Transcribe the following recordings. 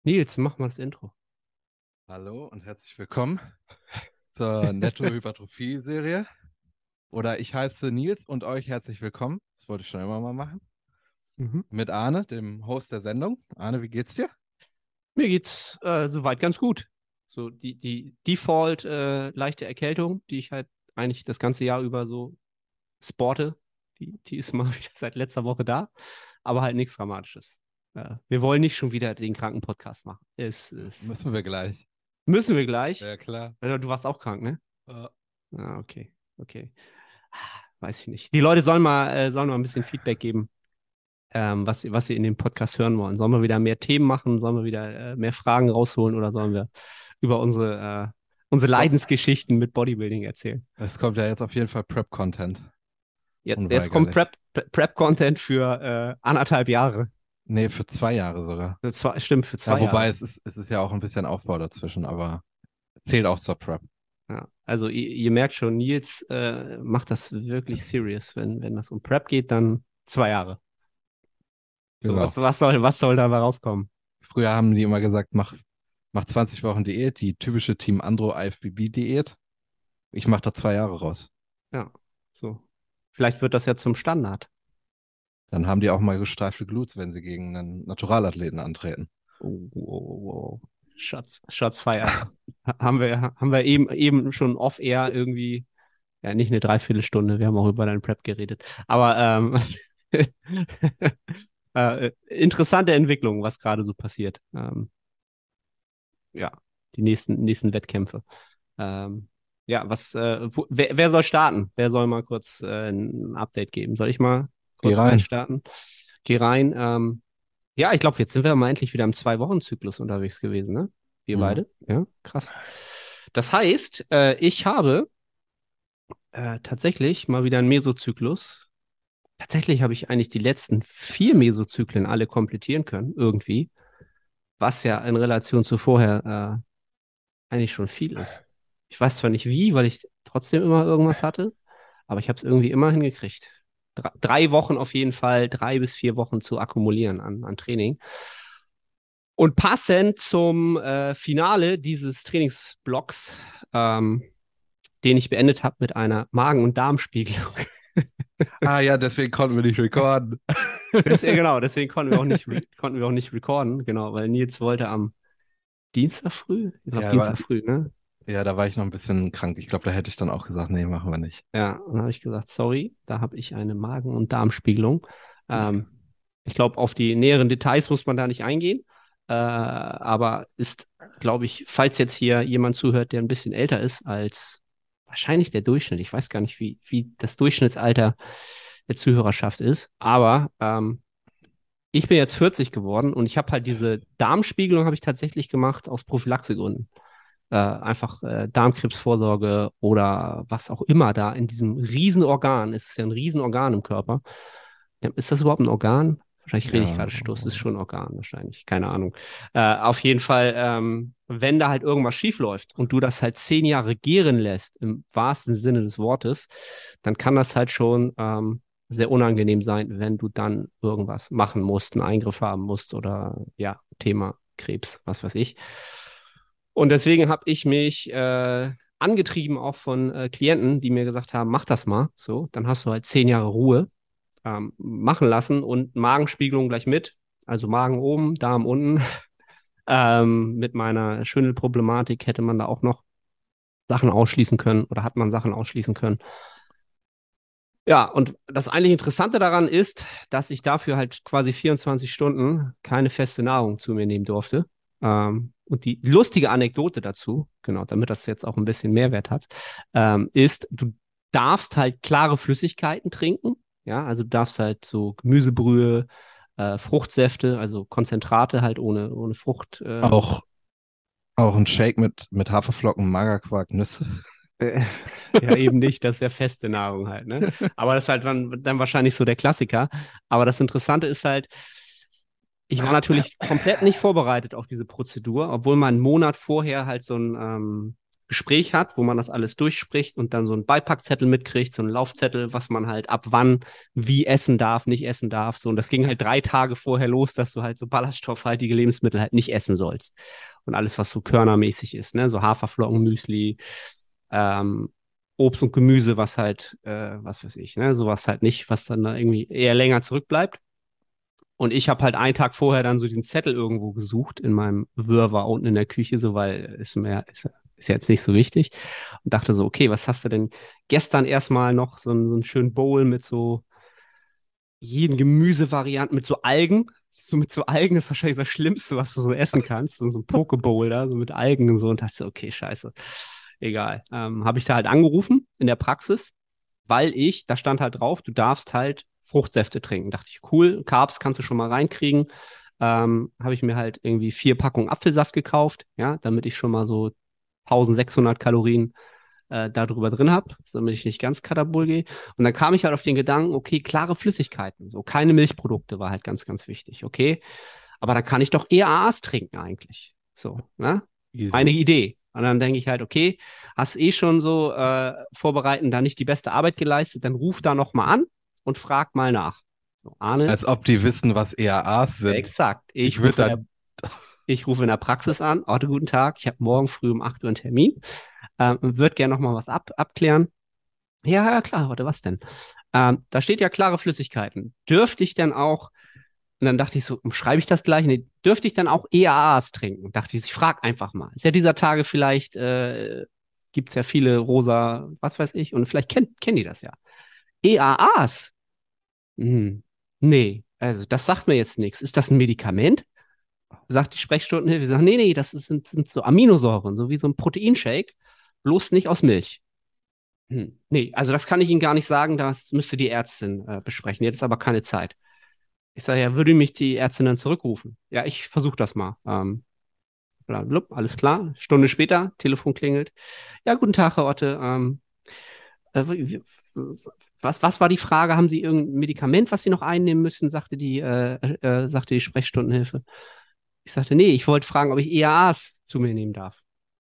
Nils, mach mal das Intro. Hallo und herzlich willkommen zur Netto-Hypertrophie-Serie. Oder ich heiße Nils und euch herzlich willkommen. Das wollte ich schon immer mal machen. Mhm. Mit Arne, dem Host der Sendung. Arne, wie geht's dir? Mir geht's soweit ganz gut. So die Default leichte Erkältung, die ich halt eigentlich das ganze Jahr über so sporte, die ist mal wieder seit letzter Woche da, aber halt nichts Dramatisches. Wir wollen nicht schon wieder den Kranken-Podcast machen. Müssen wir gleich. Müssen wir gleich. Ja, klar. Du warst auch krank, ne? Ja. Ah, okay, okay. Ah, weiß ich nicht. Die Leute sollen mal ein bisschen Feedback geben, was sie in dem Podcast hören wollen. Sollen wir wieder mehr Themen machen? Sollen wir wieder mehr Fragen rausholen oder sollen wir über unsere Es kommt, Leidensgeschichten mit Bodybuilding erzählen? es kommt ja jetzt auf jeden Fall Prep-Content. Jetzt kommt Unweigerlich. Prep-Content für 1,5 Jahre. Nee, für 2 Jahre sogar. Stimmt, für Ja, 2 Jahre. wobei es ist ja auch ein bisschen Aufbau dazwischen, aber zählt auch zur Prep. Ja. Also ihr merkt schon, Nils macht das wirklich serious. Wenn das um Prep geht, dann 2 Jahre. So, Genau. was soll dabei rauskommen? Früher haben die immer gesagt, mach 20 Wochen Diät, die typische Team Andro IFBB-Diät. Ich mache da 2 Jahre raus. Ja, so. Vielleicht wird das ja zum Standard. Dann haben die auch mal gestreifte Glutes, wenn sie gegen einen Naturalathleten antreten. Oh, wow, wow. Shots fired. Haben wir eben schon off-air irgendwie, ja, nicht eine Dreiviertelstunde, wir haben auch über deinen Prep geredet. Aber interessante Entwicklung, was gerade so passiert. Ja, die nächsten Wettkämpfe. Ja, wer soll starten? Wer soll mal kurz ein Update geben? Soll ich mal Geh kurz rein. reinstarten? Geh rein. Ja, ich glaube, jetzt sind wir mal endlich wieder im 2-Wochen-Zyklus unterwegs gewesen, ne? Wir Mhm. beide. Ja, krass. Das heißt, ich habe tatsächlich mal wieder einen Mesozyklus. Tatsächlich habe ich eigentlich die letzten 4 Mesozyklen alle komplettieren können, irgendwie, was ja in Relation zu vorher eigentlich schon viel ist. Ich weiß zwar nicht wie, weil ich trotzdem immer irgendwas hatte, aber ich habe es irgendwie immer hingekriegt. 3 Wochen auf jeden Fall, 3 bis 4 Wochen zu akkumulieren an Training. Und passend zum Finale dieses Trainingsblocks, ähm, den ich beendet habe mit einer Magen- und Darmspiegelung. Ah ja, deswegen konnten wir nicht recorden. Ja, genau, deswegen konnten wir auch nicht recorden, genau, weil Nils wollte am Dienstag früh, ich glaube Ja, Dienstag früh, ne? ja, da war ich noch ein bisschen krank. Ich glaube, da hätte ich dann auch gesagt, nee, machen wir nicht. Ja, und dann habe ich gesagt, sorry, da habe ich eine Magen- und Darmspiegelung. Ähm, Ich glaube, auf die näheren Details muss man da nicht eingehen. Aber ist, glaube ich, falls jetzt hier jemand zuhört, der ein bisschen älter ist als wahrscheinlich der Durchschnitt. Ich weiß gar nicht, wie das Durchschnittsalter der Zuhörerschaft ist. Aber ich bin jetzt 40 geworden und ich habe halt diese Darmspiegelung habe ich tatsächlich gemacht aus Prophylaxegründen. Einfach Darmkrebsvorsorge oder was auch immer da in diesem Riesenorgan, es ist ja ein Riesenorgan im Körper. Ja, ist das überhaupt ein Organ? Wahrscheinlich rede ich Ja, gerade Stuss, ist schon ein Organ wahrscheinlich, keine Ahnung. Auf jeden Fall, wenn da halt irgendwas schief läuft und du das halt 10 Jahre gären lässt, im wahrsten Sinne des Wortes, dann kann das halt schon sehr unangenehm sein, wenn du dann irgendwas machen musst, einen Eingriff haben musst oder ja, Thema Krebs, was weiß ich. Und deswegen habe ich mich angetrieben auch von Klienten, die mir gesagt haben, mach das mal. So, dann hast du halt 10 Jahre Ruhe machen lassen und Magenspiegelung gleich mit. Also Magen oben, Darm unten. Mit meiner Schwindelproblematik hätte man da auch noch Sachen ausschließen können oder hat man Sachen ausschließen können. Ja, und das eigentlich Interessante daran ist, dass ich dafür halt quasi 24 Stunden keine feste Nahrung zu mir nehmen durfte. Und die lustige Anekdote dazu, genau, damit das jetzt auch ein bisschen Mehrwert hat, ist, du darfst halt klare Flüssigkeiten trinken. Ja, also du darfst halt so Gemüsebrühe, Fruchtsäfte, also Konzentrate halt ohne Frucht. auch, auch ein Shake mit Haferflocken, Magerquark, Nüsse. Äh, ja, eben nicht, das ist ja feste Nahrung halt, ne? Aber das ist halt dann wahrscheinlich so der Klassiker. Aber das Interessante ist halt, ich war natürlich komplett nicht vorbereitet auf diese Prozedur, obwohl man einen Monat vorher halt so ein Gespräch hat, wo man das alles durchspricht und dann so einen Beipackzettel mitkriegt, so einen Laufzettel, was man halt ab wann wie essen darf, nicht essen darf. So, und das ging halt 3 Tage vorher los, dass du halt so ballaststoffhaltige Lebensmittel halt nicht essen sollst. Und alles, was so körnermäßig ist, ne? So Haferflocken, Müsli, ähm, Obst und Gemüse, was halt, was weiß ich, ne? Sowas halt nicht, was dann da irgendwie eher länger zurückbleibt. Und ich habe halt einen Tag vorher dann so diesen Zettel irgendwo gesucht in meinem Wirrwarr unten in der Küche, so weil ist jetzt nicht so wichtig. Und dachte so, okay, was hast du denn gestern erstmal noch so einen schönen Bowl mit so jeden Gemüsevarianten, mit so Algen. So mit so Algen ist wahrscheinlich das Schlimmste, was du so essen kannst. Und so ein Pokebowl da, so mit Algen und so. Und dachte so, okay, scheiße. Egal. Habe ich da halt angerufen in der Praxis, weil da stand halt drauf, du darfst halt Fruchtsäfte trinken. Dachte ich, cool, Carbs kannst du schon mal reinkriegen. Habe ich mir halt irgendwie 4 Packungen Apfelsaft gekauft, ja, damit ich schon mal so 1600 Kalorien da drüber drin habe, damit ich nicht ganz Katabol gehe. Und dann kam ich halt auf den Gedanken, okay, klare Flüssigkeiten, so keine Milchprodukte war halt ganz, ganz wichtig, okay. Aber dann kann ich doch eher AAs trinken eigentlich. So, ne? Eine Easy. Idee. Und dann denke ich halt, okay, hast schon so vorbereitend da nicht die beste Arbeit geleistet, dann ruf da nochmal an und frag mal nach. So, Arne, Als ob die wissen, was EAAs sind. exakt. Ich würde dann. Ich rufe in der Praxis an. Orte, guten Tag. Ich habe morgen früh um 8 Uhr einen Termin. Würde gerne nochmal was abklären. Ja, ja, klar. Warte, was denn? Da steht ja klare Flüssigkeiten. Dürfte ich denn auch, und dann dachte ich so, schreibe ich das gleich? Nee, dürfte ich dann auch EAAs trinken? Dachte ich frage einfach mal. Ist ja dieser Tage vielleicht, gibt es ja viele rosa, was weiß ich, und vielleicht kennen die das ja. EAAs? Hm, nee, also das sagt mir jetzt nichts. Ist das ein Medikament? Sagt die Sprechstundenhilfe. Wir sagen, nee, nee, sind so Aminosäuren, so wie so ein Proteinshake, bloß nicht aus Milch. Nee, also das kann ich Ihnen gar nicht sagen, das müsste die Ärztin besprechen. Jetzt ist aber keine Zeit. Ich sage, ja, würde mich die Ärztin dann zurückrufen? Ja, ich versuche das mal. Blablabla, alles klar. Stunde später, Telefon klingelt. Ja, guten Tag, Herr Otte. Was war die Frage? Haben Sie irgendein Medikament, was Sie noch einnehmen müssen? Sagte die Sprechstundenhilfe. Ich sagte, nee, ich wollte fragen, ob ich EAAs zu mir nehmen darf.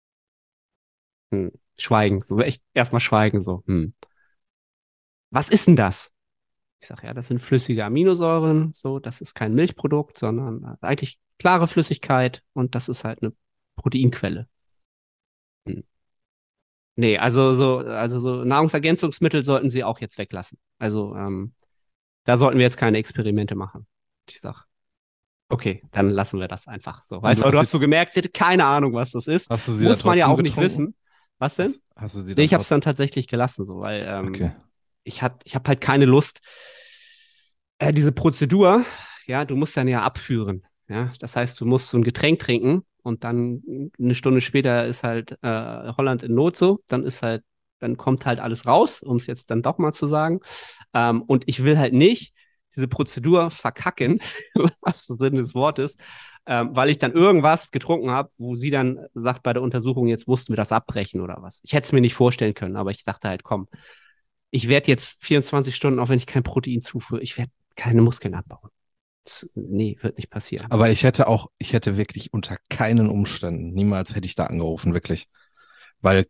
Schweigen, so echt erstmal schweigen, so. Was ist denn das? Ich sage, ja, das sind flüssige Aminosäuren, so, das ist kein Milchprodukt, sondern eigentlich klare Flüssigkeit und das ist halt eine Proteinquelle. Hm. Nee, also so Nahrungsergänzungsmittel sollten Sie auch jetzt weglassen. Also da sollten wir jetzt keine Experimente machen. Ich sage, okay, dann lassen wir das einfach so. Und Weißt du, du hast so gemerkt, sie hatte keine Ahnung, was das ist. hast du sie dann Muss man ja trotzdem auch nicht getrunken? wissen. Was denn? Hast du sie Nee, dann ich habe es dann trotzdem? tatsächlich gelassen, so, weil Okay. ich hab halt keine Lust, diese Prozedur, ja, du musst dann ja abführen. Ja, das heißt, du musst so ein Getränk trinken und dann eine Stunde später ist halt Holland in Not so, dann kommt halt alles raus, um es jetzt dann doch mal zu sagen. Und ich will halt nicht diese Prozedur verkacken, was der Sinn des Wortes, weil ich dann irgendwas getrunken habe, wo sie dann sagt bei der Untersuchung, jetzt mussten wir das abbrechen oder was. Ich hätte es mir nicht vorstellen können, aber ich dachte halt, komm, ich werde jetzt 24 Stunden, auch wenn ich kein Protein zuführe, ich werde keine Muskeln abbauen. Nee, wird nicht passieren. Aber ich hätte wirklich unter keinen Umständen, niemals hätte ich da angerufen, wirklich. Weil,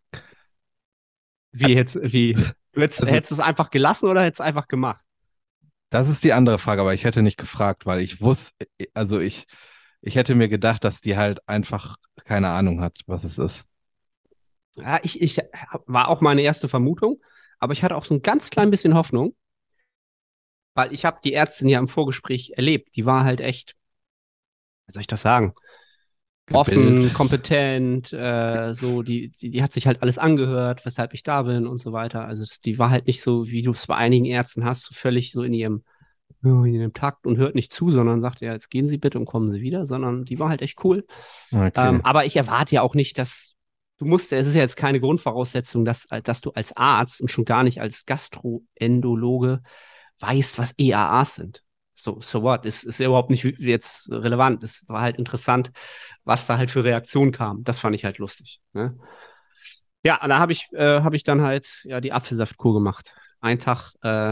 also, Hättest du es einfach gelassen oder hättest du es einfach gemacht? das ist die andere Frage, aber ich hätte nicht gefragt, weil ich wusste, ich hätte mir gedacht, dass die halt einfach keine Ahnung hat, was es ist. Ja, war auch meine erste Vermutung, aber ich hatte auch so ein ganz klein bisschen Hoffnung, weil ich habe die Ärztin ja im Vorgespräch erlebt. Die war halt echt, wie soll ich das sagen, Gebildet. offen, kompetent, so, die hat sich halt alles angehört, weshalb ich da bin und so weiter. Also die war halt nicht so, wie du es bei einigen Ärzten hast, so völlig so in ihrem Takt und hört nicht zu, sondern sagt, ja, jetzt gehen Sie bitte und kommen Sie wieder, sondern die war halt echt cool. Okay. Aber ich erwarte ja auch nicht, es ist ja jetzt keine Grundvoraussetzung, dass du als Arzt und schon gar nicht als Gastroenterologe weißt, was EAAs sind. So what? Ist ja überhaupt nicht jetzt relevant. Es war halt interessant, was da halt für Reaktionen kam. Das fand ich halt lustig. Ne? Ja, da habe ich dann halt ja die Apfelsaftkur gemacht. Ein Tag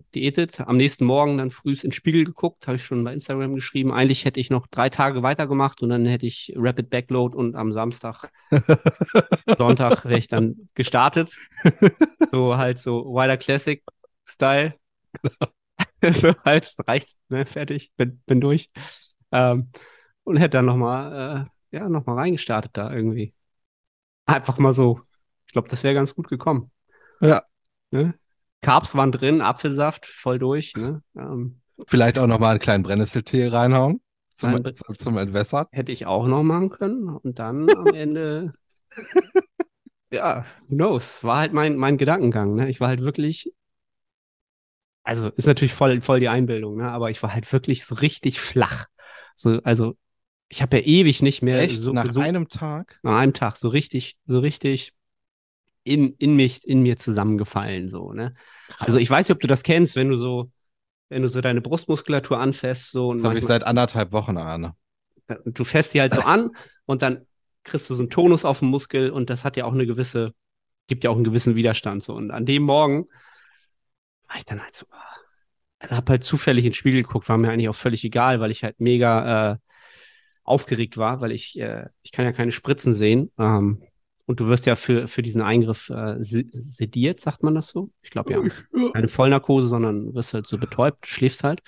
diätet. Am nächsten Morgen dann früh in den Spiegel geguckt, habe ich schon bei Instagram geschrieben. Eigentlich hätte ich noch 3 Tage weitergemacht und dann hätte ich Rapid Backload und am Sonntag wäre ich dann gestartet. So halt so Wider Classic Style. So halt, reicht, ne, fertig, bin durch. Ähm, und hätte dann noch mal reingestartet da irgendwie. Einfach mal so. Ich glaube, das wäre ganz gut gekommen. Ja, Ne? Carbs waren drin, Apfelsaft voll durch. Ne? vielleicht auch nochmal einen kleinen Brennnesseltee reinhauen zum, Dann zum Entwässern. hätte ich auch noch machen können. Und dann am Ende, ja, who knows, war halt mein Gedankengang. Ne? Ich war halt wirklich, also ist natürlich voll die Einbildung, ne? Aber ich war halt wirklich so richtig flach. So, also ich habe ja ewig nicht mehr Echt? so, Nach so einem Tag? an einem Tag so richtig in mir zusammengefallen, so, ne? Also ich Krass. weiß nicht, ob du das kennst, wenn du so deine Brustmuskulatur anfässt, so und Das habe ich manchmal, seit 1,5 Wochen, Arne. du fässt die halt so an und dann kriegst du so einen Tonus auf den Muskel und das hat ja auch gibt ja auch einen gewissen Widerstand, so. Und an dem Morgen war ich dann halt so, also habe halt zufällig ins Spiegel geguckt, war mir eigentlich auch völlig egal, weil ich halt mega aufgeregt war, weil ich kann ja keine Spritzen sehen. Und du wirst ja für diesen Eingriff sediert, sagt man das so? Ich glaube ja. Keine Vollnarkose, sondern wirst halt so betäubt, schläfst halt.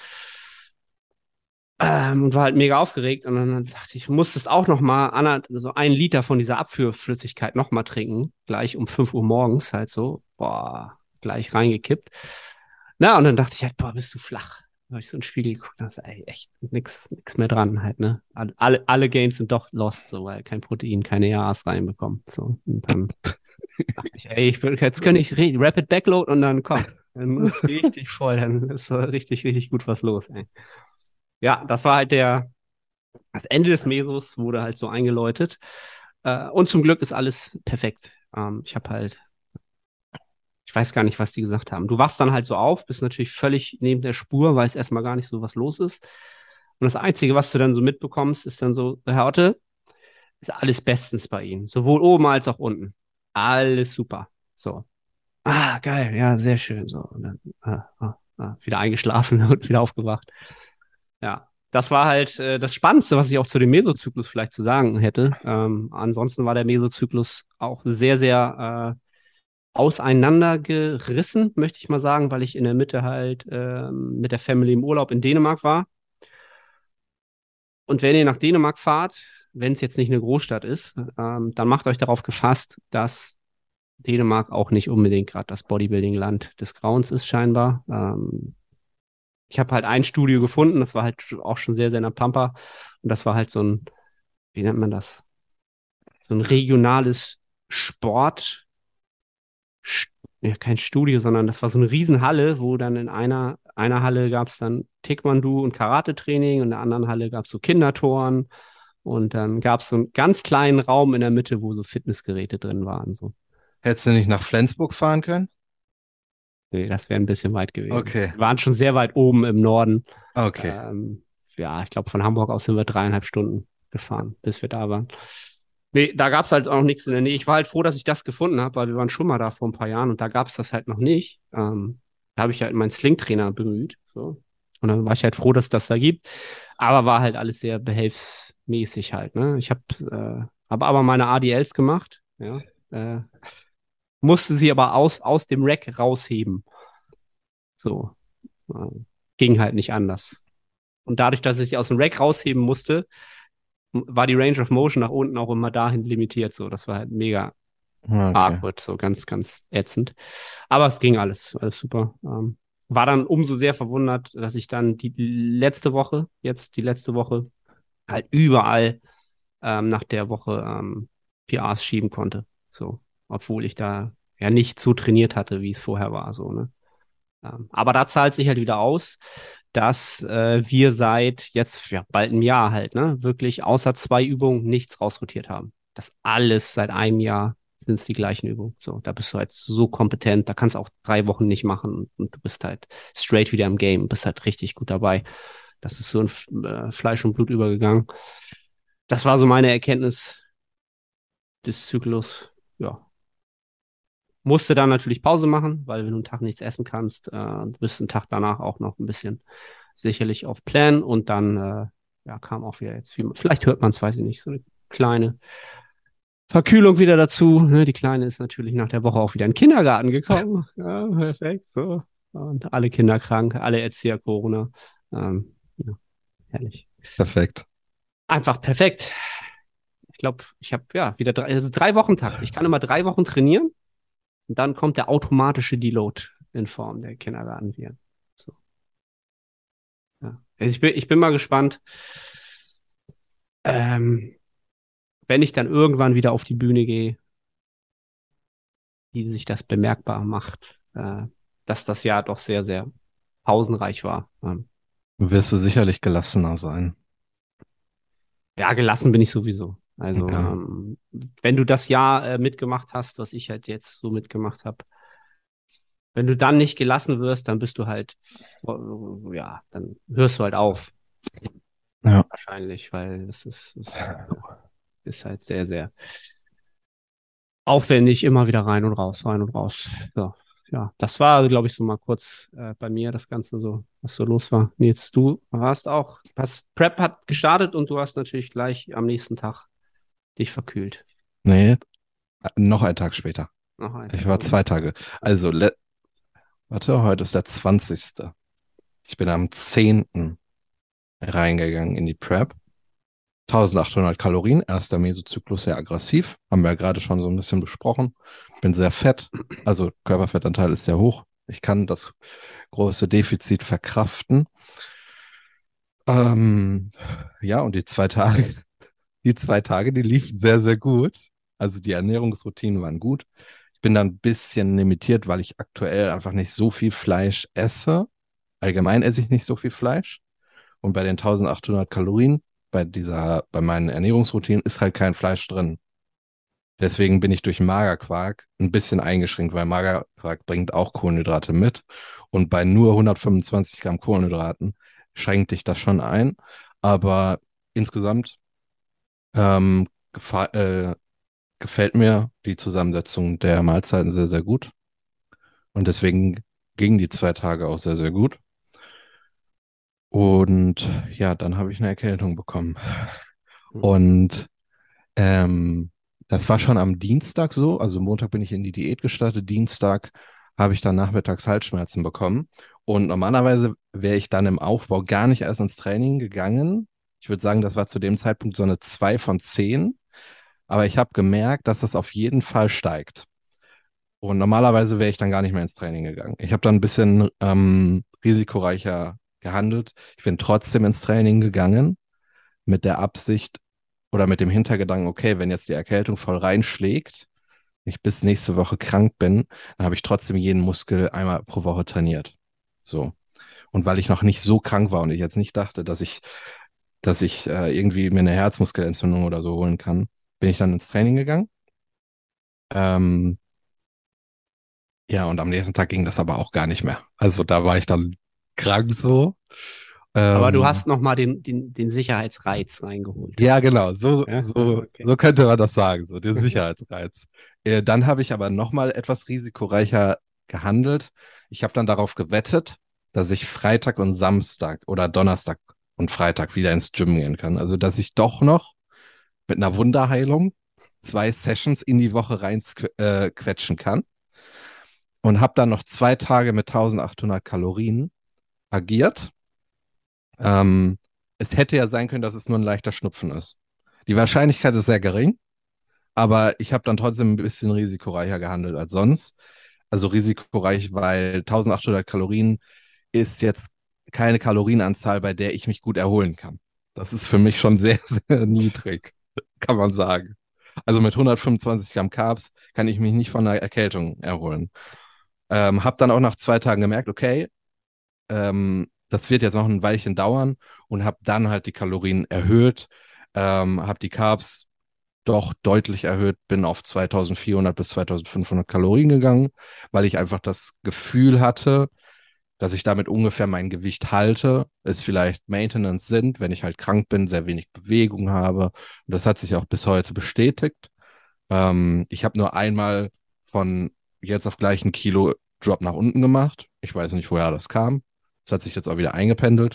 Und war halt mega aufgeregt. Und dann dachte ich, muss es auch noch mal so 1 Liter von dieser Abführflüssigkeit noch mal trinken. Gleich um 5 Uhr morgens halt so. Boah, gleich reingekippt. Na, und dann dachte ich halt, boah, bist du flach. Da habe ich so in den Spiegel geguckt und dachte, ey, echt nix mehr dran halt, ne? Alle Gains sind doch lost, so, weil kein Protein, keine EAAs reinbekommen. So, und dann dachte ich, ey, jetzt könnte ich Rapid Backload und dann komm, dann ist richtig voll, dann ist richtig gut was los, ey. Ja, das war halt das Ende des Mesos wurde halt so eingeläutet. Und zum Glück ist alles perfekt. Ich weiß gar nicht, was die gesagt haben. Du wachst dann halt so auf, bist natürlich völlig neben der Spur, weißt erstmal gar nicht so, was los ist. Und das Einzige, was du dann so mitbekommst, ist dann so, Herr Otte, ist alles bestens bei Ihnen. Sowohl oben als auch unten. Alles super. So. Ah, geil, ja, sehr schön. So. Und dann wieder eingeschlafen und wieder aufgewacht. Ja. Das war halt das Spannendste, was ich auch zu dem Mesozyklus vielleicht zu sagen hätte. Ansonsten war der Mesozyklus auch sehr auseinandergerissen, möchte ich mal sagen, weil ich in der Mitte halt mit der Family im Urlaub in Dänemark war. Und wenn ihr nach Dänemark fahrt, wenn es jetzt nicht eine Großstadt ist, dann macht euch darauf gefasst, dass Dänemark auch nicht unbedingt gerade das Bodybuilding-Land des Grauens ist, scheinbar. Ich habe halt ein Studio gefunden, das war halt auch schon sehr in der Pampa. Und das war halt so ein, wie nennt man das? So ein regionales Sport, ja, kein Studio, sondern das war so eine Riesenhalle, wo dann in einer Halle gab es dann Taekwondo und Karate-Training und in der anderen Halle gab es so Kindertoren und dann gab es so einen ganz kleinen Raum in der Mitte, wo so Fitnessgeräte drin waren. So. Hättest du nicht nach Flensburg fahren können? Nee, das wäre ein bisschen weit gewesen. Okay, Wir waren schon sehr weit oben im Norden. okay. Ja, ich glaube, von Hamburg aus sind wir 3,5 Stunden gefahren, bis wir da waren. Nee, da gab es halt auch nichts in der Nähe. Ich war halt froh, dass ich das gefunden habe, weil wir waren schon mal da vor ein paar Jahren und da gab es das halt noch nicht. Da habe ich halt meinen Sling-Trainer bemüht. So. Und dann war ich halt froh, dass es das da gibt. Aber war halt alles sehr behelfsmäßig halt. Ne? Ich hab aber meine ADLs gemacht. Ja. Musste sie aber aus dem Rack rausheben. So. Äh, ging halt nicht anders. Und dadurch, dass ich sie aus dem Rack rausheben musste, war die Range of Motion nach unten auch immer dahin limitiert. So, das war halt mega Okay. awkward, so ganz ätzend. Aber es ging alles super. War dann umso sehr verwundert, dass ich dann die letzte Woche, halt überall nach der Woche PRs schieben konnte. So, obwohl ich da ja nicht so trainiert hatte, wie es vorher war. So, ne? Aber da zahlt sich halt wieder aus, dass wir seit jetzt ja, bald einem Jahr halt, ne, wirklich außer 2 Übungen nichts rausrotiert haben. Das alles seit einem Jahr sind es die gleichen Übungen. So, da bist du halt so kompetent, da kannst du auch 3 Wochen nicht machen und du bist halt straight wieder im Game, bist halt richtig gut dabei. Das ist so in Fleisch und Blut übergegangen. Das war so meine Erkenntnis des Zyklus. Ja, Musste dann natürlich Pause machen, weil wenn du einen Tag nichts essen kannst, bist du einen Tag danach auch noch ein bisschen sicherlich auf Plan und dann ja, kam auch wieder jetzt, vielleicht hört man es, weiß ich nicht, so eine kleine Verkühlung wieder dazu. Ne? Die Kleine ist natürlich nach der Woche auch wieder in den Kindergarten gekommen. Ja, perfekt. So. Und alle Kinder krank, alle Erzieher Corona. Ja, herrlich. Perfekt. Einfach perfekt. Ich glaube, ich habe ja wieder 3 Wochen-Takt. Ich kann immer 3 Wochen trainieren und dann kommt der automatische Deload in Form der Kindergartenviren. So, ja. Also ich bin mal gespannt, ähm, wenn ich dann irgendwann wieder auf die Bühne gehe, wie sich das bemerkbar macht, dass das Jahr doch sehr, sehr pausenreich war. Wirst du sicherlich gelassener sein. Ja, gelassen bin ich sowieso. Also, Ja. wenn du das Jahr mitgemacht hast, was ich halt jetzt so mitgemacht habe, wenn du dann nicht gelassen wirst, dann bist du halt, ja, dann hörst du halt auf, Ja. wahrscheinlich, weil ist halt sehr, sehr aufwendig, immer wieder rein und raus, rein und raus. So, ja, das war, glaube ich, so mal kurz bei mir das Ganze so, was so los war. Nils, du warst auch, Prep hat gestartet und du hast natürlich gleich am nächsten Tag dich verkühlt. Nee, noch einen Tag später. Noch ein Ich Tag. war 2 Tage. Also, warte, heute ist der 20. Ich bin am 10. reingegangen in die Prep. 1800 Kalorien, erster Mesozyklus sehr aggressiv. Haben wir ja gerade schon so ein bisschen besprochen. Bin sehr fett, also Körperfettanteil ist sehr hoch. Ich kann das große Defizit verkraften. Ähm, ja, und die 2 Tage, die liefen sehr, sehr gut. Also die Ernährungsroutinen waren gut. Ich bin dann ein bisschen limitiert, weil ich aktuell einfach nicht so viel Fleisch esse. Allgemein esse ich nicht so viel Fleisch. Und bei den 1800 Kalorien, bei meinen Ernährungsroutinen, ist halt kein Fleisch drin. Deswegen bin ich durch Magerquark ein bisschen eingeschränkt, weil Magerquark bringt auch Kohlenhydrate mit. Und bei nur 125 Gramm Kohlenhydraten schränkt dich das schon ein. Aber insgesamt ähm, gefällt mir die Zusammensetzung der Mahlzeiten sehr, sehr gut. Und deswegen gingen die 2 Tage auch sehr, sehr gut. Und ja, dann habe ich eine Erkältung bekommen. Und ähm, das war schon am Dienstag so. Also Montag bin ich in die Diät gestartet. Dienstag habe ich dann nachmittags Halsschmerzen bekommen. Und normalerweise wäre ich dann im Aufbau gar nicht erst ins Training gegangen. Ich würde sagen, das war zu dem Zeitpunkt so eine 2 von 10. Aber ich habe gemerkt, dass das auf jeden Fall steigt. Und normalerweise wäre ich dann gar nicht mehr ins Training gegangen. Ich habe dann ein bisschen risikoreicher gehandelt. Ich bin trotzdem ins Training gegangen mit der Absicht oder mit dem Hintergedanken, okay, wenn jetzt die Erkältung voll reinschlägt, ich bis nächste Woche krank bin, dann habe ich trotzdem jeden Muskel einmal pro Woche trainiert. So. Und weil ich noch nicht so krank war und ich jetzt nicht dachte, dass ich irgendwie mir eine Herzmuskelentzündung oder so holen kann, bin ich dann ins Training gegangen. Ähm, ja, und am nächsten Tag ging das aber auch gar nicht mehr. Also da war ich dann krank so. Aber du Ähm, hast nochmal den Sicherheitsreiz reingeholt. Ja, genau, so, Ja, ja, so, okay. so könnte man das sagen, so der Sicherheitsreiz. Dann habe ich aber nochmal etwas risikoreicher gehandelt. Ich habe dann darauf gewettet, dass ich Freitag und Samstag oder Donnerstag und Freitag wieder ins Gym gehen kann. Also, dass ich doch noch mit einer Wunderheilung 2 Sessions in die Woche rein quetschen kann. Und habe dann noch 2 Tage mit 1800 Kalorien agiert. Ähm, Es hätte ja sein können, dass es nur ein leichter Schnupfen ist. Die Wahrscheinlichkeit ist sehr gering, aber ich habe dann trotzdem ein bisschen risikoreicher gehandelt als sonst. Also risikoreich, weil 1800 Kalorien ist jetzt keine Kalorienanzahl, bei der ich mich gut erholen kann. Das ist für mich schon sehr, sehr niedrig, kann man sagen. Also mit 125 Gramm Carbs kann ich mich nicht von einer Erkältung erholen. Habe dann auch nach 2 Tagen gemerkt, okay, das wird jetzt noch ein Weilchen dauern und habe dann halt die Kalorien erhöht, habe die Carbs doch deutlich erhöht, bin auf 2400 bis 2500 Kalorien gegangen, weil ich einfach das Gefühl hatte, dass ich damit ungefähr mein Gewicht halte, es vielleicht Maintenance sind, wenn ich halt krank bin, sehr wenig Bewegung habe. Und das hat sich auch bis heute bestätigt. Ich habe nur einmal von jetzt auf gleich ein Kilo Drop nach unten gemacht. Ich weiß nicht, woher das kam. Es hat sich jetzt auch wieder eingependelt.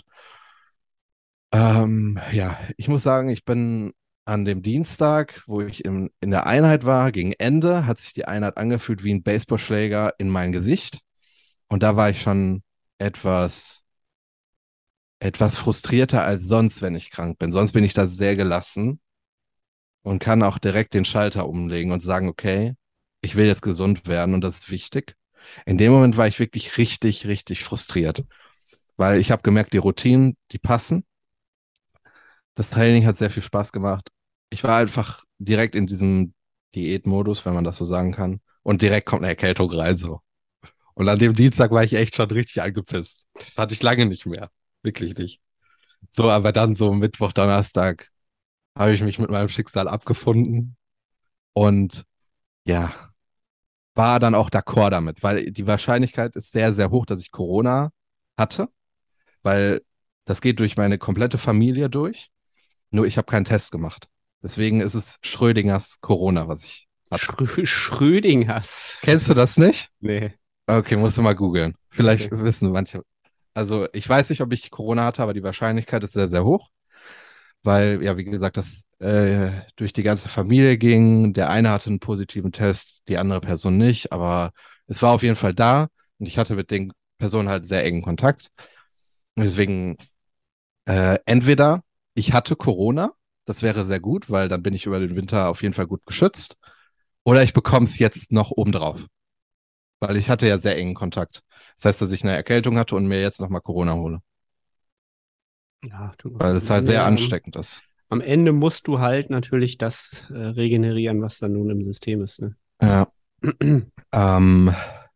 Ja, ich muss sagen, ich bin an dem Dienstag, wo ich in der Einheit war, gegen Ende, hat sich die Einheit angefühlt wie ein Baseballschläger in mein Gesicht. Und da war ich schon etwas, etwas frustrierter als sonst, wenn ich krank bin. Sonst bin ich da sehr gelassen und kann auch direkt den Schalter umlegen und sagen, okay, ich will jetzt gesund werden und das ist wichtig. In dem Moment war ich wirklich richtig, richtig frustriert, weil ich habe gemerkt, die Routinen, die passen. Das Training hat sehr viel Spaß gemacht. Ich war einfach direkt in diesem Diätmodus, wenn man das so sagen kann. Und direkt kommt eine Erkältung rein so. Und an dem Dienstag war ich echt schon richtig angepisst. Das hatte ich lange nicht mehr. Wirklich nicht. So, aber dann so Mittwoch, Donnerstag habe ich mich mit meinem Schicksal abgefunden und ja, war dann auch d'accord damit, weil die Wahrscheinlichkeit ist sehr, sehr hoch, dass ich Corona hatte, weil das geht durch meine komplette Familie durch. Nur ich habe keinen Test gemacht. Deswegen ist es Schrödingers Corona, was ich hatte. Schrödingers. Kennst du das nicht? Nee. Okay, musst du mal googeln. Vielleicht Okay. wissen manche. Also ich weiß nicht, ob ich Corona hatte, aber die Wahrscheinlichkeit ist sehr, sehr hoch, weil, ja, wie gesagt, das durch die ganze Familie ging. Der eine hatte einen positiven Test, die andere Person nicht, aber es war auf jeden Fall da und ich hatte mit den Personen halt sehr engen Kontakt. Und deswegen entweder ich hatte Corona, das wäre sehr gut, weil dann bin ich über den Winter auf jeden Fall gut geschützt, oder ich bekomme es jetzt noch obendrauf, weil ich hatte ja sehr engen Kontakt. Das heißt, dass ich eine Erkältung hatte und mir jetzt nochmal Corona hole, Ja, du, weil es halt sehr ansteckend ist. am Ende musst du halt natürlich das regenerieren, was dann nun im System ist. Ne? Ja, ähm,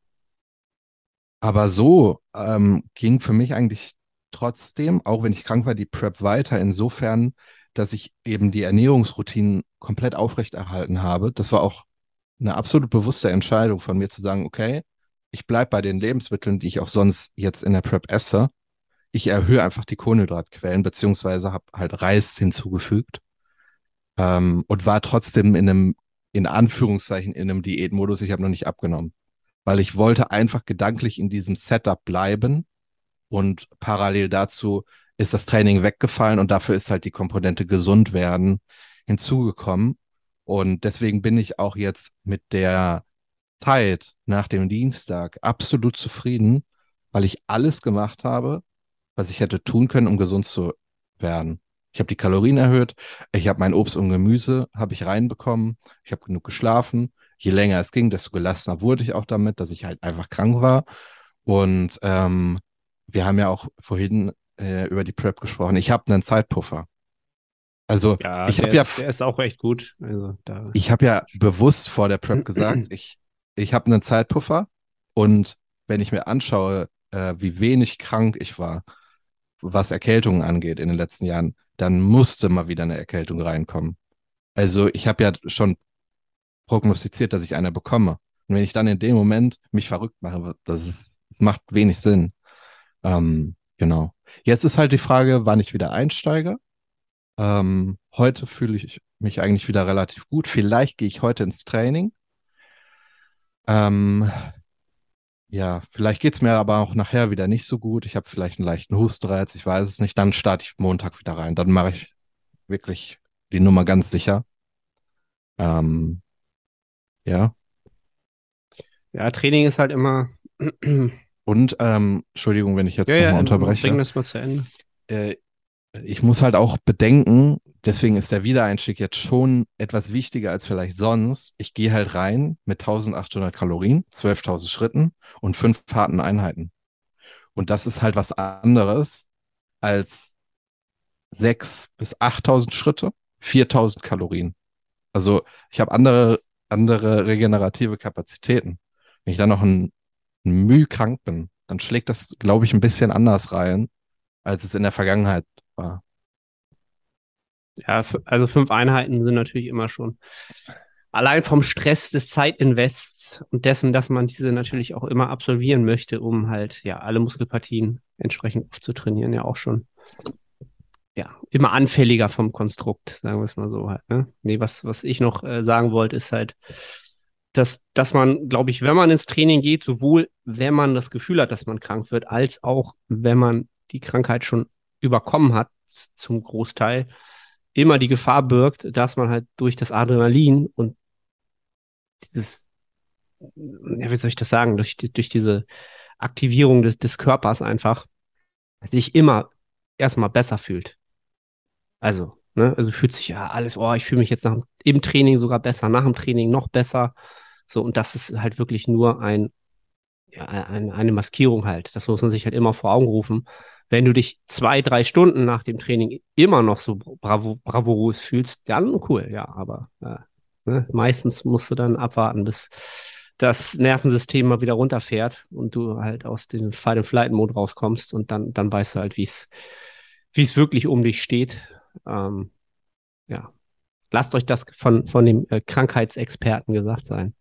aber so ging für mich eigentlich trotzdem, auch wenn ich krank war, die Prep weiter insofern, dass ich eben die Ernährungsroutinen komplett aufrechterhalten habe. Das war auch eine absolut bewusste Entscheidung von mir zu sagen, okay, ich bleibe bei den Lebensmitteln, die ich auch sonst jetzt in der Prep esse. Ich erhöhe einfach die Kohlenhydratquellen, beziehungsweise habe halt Reis hinzugefügt und war trotzdem in Anführungszeichen, in einem Diätmodus. Ich habe noch nicht abgenommen, weil ich wollte einfach gedanklich in diesem Setup bleiben und parallel dazu ist das Training weggefallen und dafür ist halt die Komponente gesund werden hinzugekommen. Und deswegen bin ich auch jetzt mit der Zeit nach dem Dienstag absolut zufrieden, weil ich alles gemacht habe, was ich hätte tun können, um gesund zu werden. Ich habe die Kalorien erhöht, ich habe mein Obst und Gemüse habe ich reinbekommen, ich habe genug geschlafen. Je länger es ging, desto gelassener wurde ich auch damit, dass ich halt einfach krank war. Und wir haben ja auch vorhin über die Prep gesprochen. Ich habe einen Zeitpuffer. Also Ja, ich habe ja, der ist auch echt gut. Also da. ich habe ja bewusst vor der Prep gesagt, ich habe einen Zeitpuffer und wenn ich mir anschaue, wie wenig krank ich war, was Erkältungen angeht in den letzten Jahren, dann musste mal wieder eine Erkältung reinkommen. Also ich habe ja schon prognostiziert, dass ich eine bekomme. Und wenn ich dann in dem Moment mich verrückt mache, das macht wenig Sinn. Genau. Jetzt ist halt die Frage, wann ich wieder einsteige. Heute fühle ich mich eigentlich wieder relativ gut. Vielleicht gehe ich heute ins Training. Ähm, ja, vielleicht geht es mir aber auch nachher wieder nicht so gut. Ich habe vielleicht einen leichten Hustenreiz, ich weiß es nicht. Dann starte ich Montag wieder rein. Dann mache ich wirklich die Nummer ganz sicher. Ähm, ja. Ja, Training ist halt immer. Und Entschuldigung, wenn ich Ja, jetzt nochmal ja, bring unterbreche. das mal zu Ende. Äh, Ich muss halt auch bedenken, deswegen ist der Wiedereinstieg jetzt schon etwas wichtiger als vielleicht sonst. Ich gehe halt rein mit 1800 Kalorien, 12.000 Schritten und 5 harten Einheiten. Und das ist halt was anderes als 6.000 bis 8.000 Schritte, 4.000 Kalorien. Also ich habe andere regenerative Kapazitäten. Wenn ich dann noch ein Müh krank bin, dann schlägt das, glaube ich, ein bisschen anders rein, als es in der Vergangenheit war. Ja, also 5 Einheiten sind natürlich immer schon. Allein vom Stress des Zeitinvests und dessen, dass man diese natürlich auch immer absolvieren möchte, um halt ja alle Muskelpartien entsprechend aufzutrainieren, ja auch schon ja immer anfälliger vom Konstrukt, sagen wir es mal so halt. Ne? Nee, was ich noch sagen wollte, ist halt, dass man, glaube ich, wenn man ins Training geht, sowohl wenn man das Gefühl hat, dass man krank wird, als auch wenn man die Krankheit schon überkommen hat, zum Großteil, immer die Gefahr birgt, dass man halt durch das Adrenalin und dieses, ja, wie soll ich das sagen, durch diese Aktivierung des Körpers einfach sich immer erstmal besser fühlt. Also fühlt sich ja alles, oh, ich fühle mich jetzt im Training sogar besser, nach dem Training noch besser. So, und das ist halt wirklich nur eine Maskierung halt. Das muss man sich halt immer vor Augen rufen. Wenn du dich 2, 3 Stunden nach dem Training immer noch so bravourös fühlst, dann cool, ja, aber ne, meistens musst du dann abwarten, bis das Nervensystem mal wieder runterfährt und du halt aus dem Fight-and-Flight-Mode rauskommst und dann weißt du halt, wie es wirklich um dich steht. Ja, lasst euch das von dem Krankheitsexperten gesagt sein.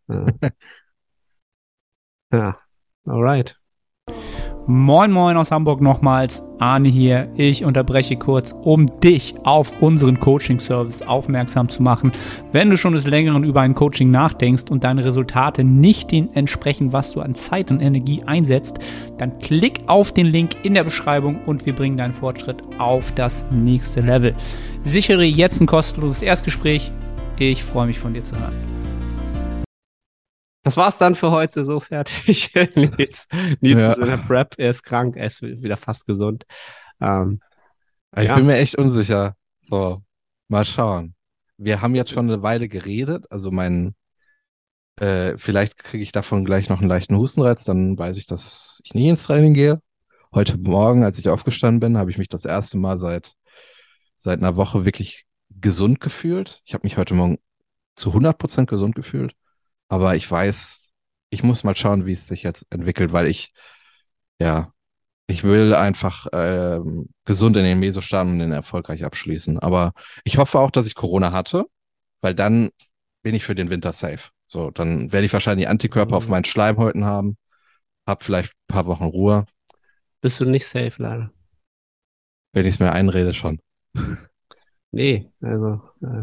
Ja, alright. Moin Moin aus Hamburg nochmals, Arne hier. Ich unterbreche kurz, um dich auf unseren Coaching-Service aufmerksam zu machen. Wenn du schon des Längeren über ein Coaching nachdenkst und deine Resultate nicht dem entsprechen, was du an Zeit und Energie einsetzt, dann klick auf den Link in der Beschreibung und wir bringen deinen Fortschritt auf das nächste Level. Sichere jetzt ein kostenloses Erstgespräch. Ich freue mich, von dir zu hören. Das war's dann für heute, so fertig. Nils Ja. ist in der Prep, er ist krank, er ist wieder fast gesund. Ich Ja. bin mir echt unsicher. So, mal schauen. Wir haben jetzt schon eine Weile geredet, also vielleicht kriege ich davon gleich noch einen leichten Hustenreiz, dann weiß ich, dass ich nie ins Training gehe. Heute Morgen, als ich aufgestanden bin, habe ich mich das erste Mal seit einer Woche wirklich gesund gefühlt. Ich habe mich heute Morgen zu 100% gesund gefühlt. Aber ich weiß, ich muss mal schauen, wie es sich jetzt entwickelt, weil ich will einfach gesund in den Meso starten und den erfolgreich abschließen. Aber ich hoffe auch, dass ich Corona hatte, weil dann bin ich für den Winter safe. So, dann werde ich wahrscheinlich Antikörper auf meinen Schleimhäuten haben, habe vielleicht ein paar Wochen Ruhe. Bist du nicht safe, leider. Wenn ich es mir einrede, schon. Nee, also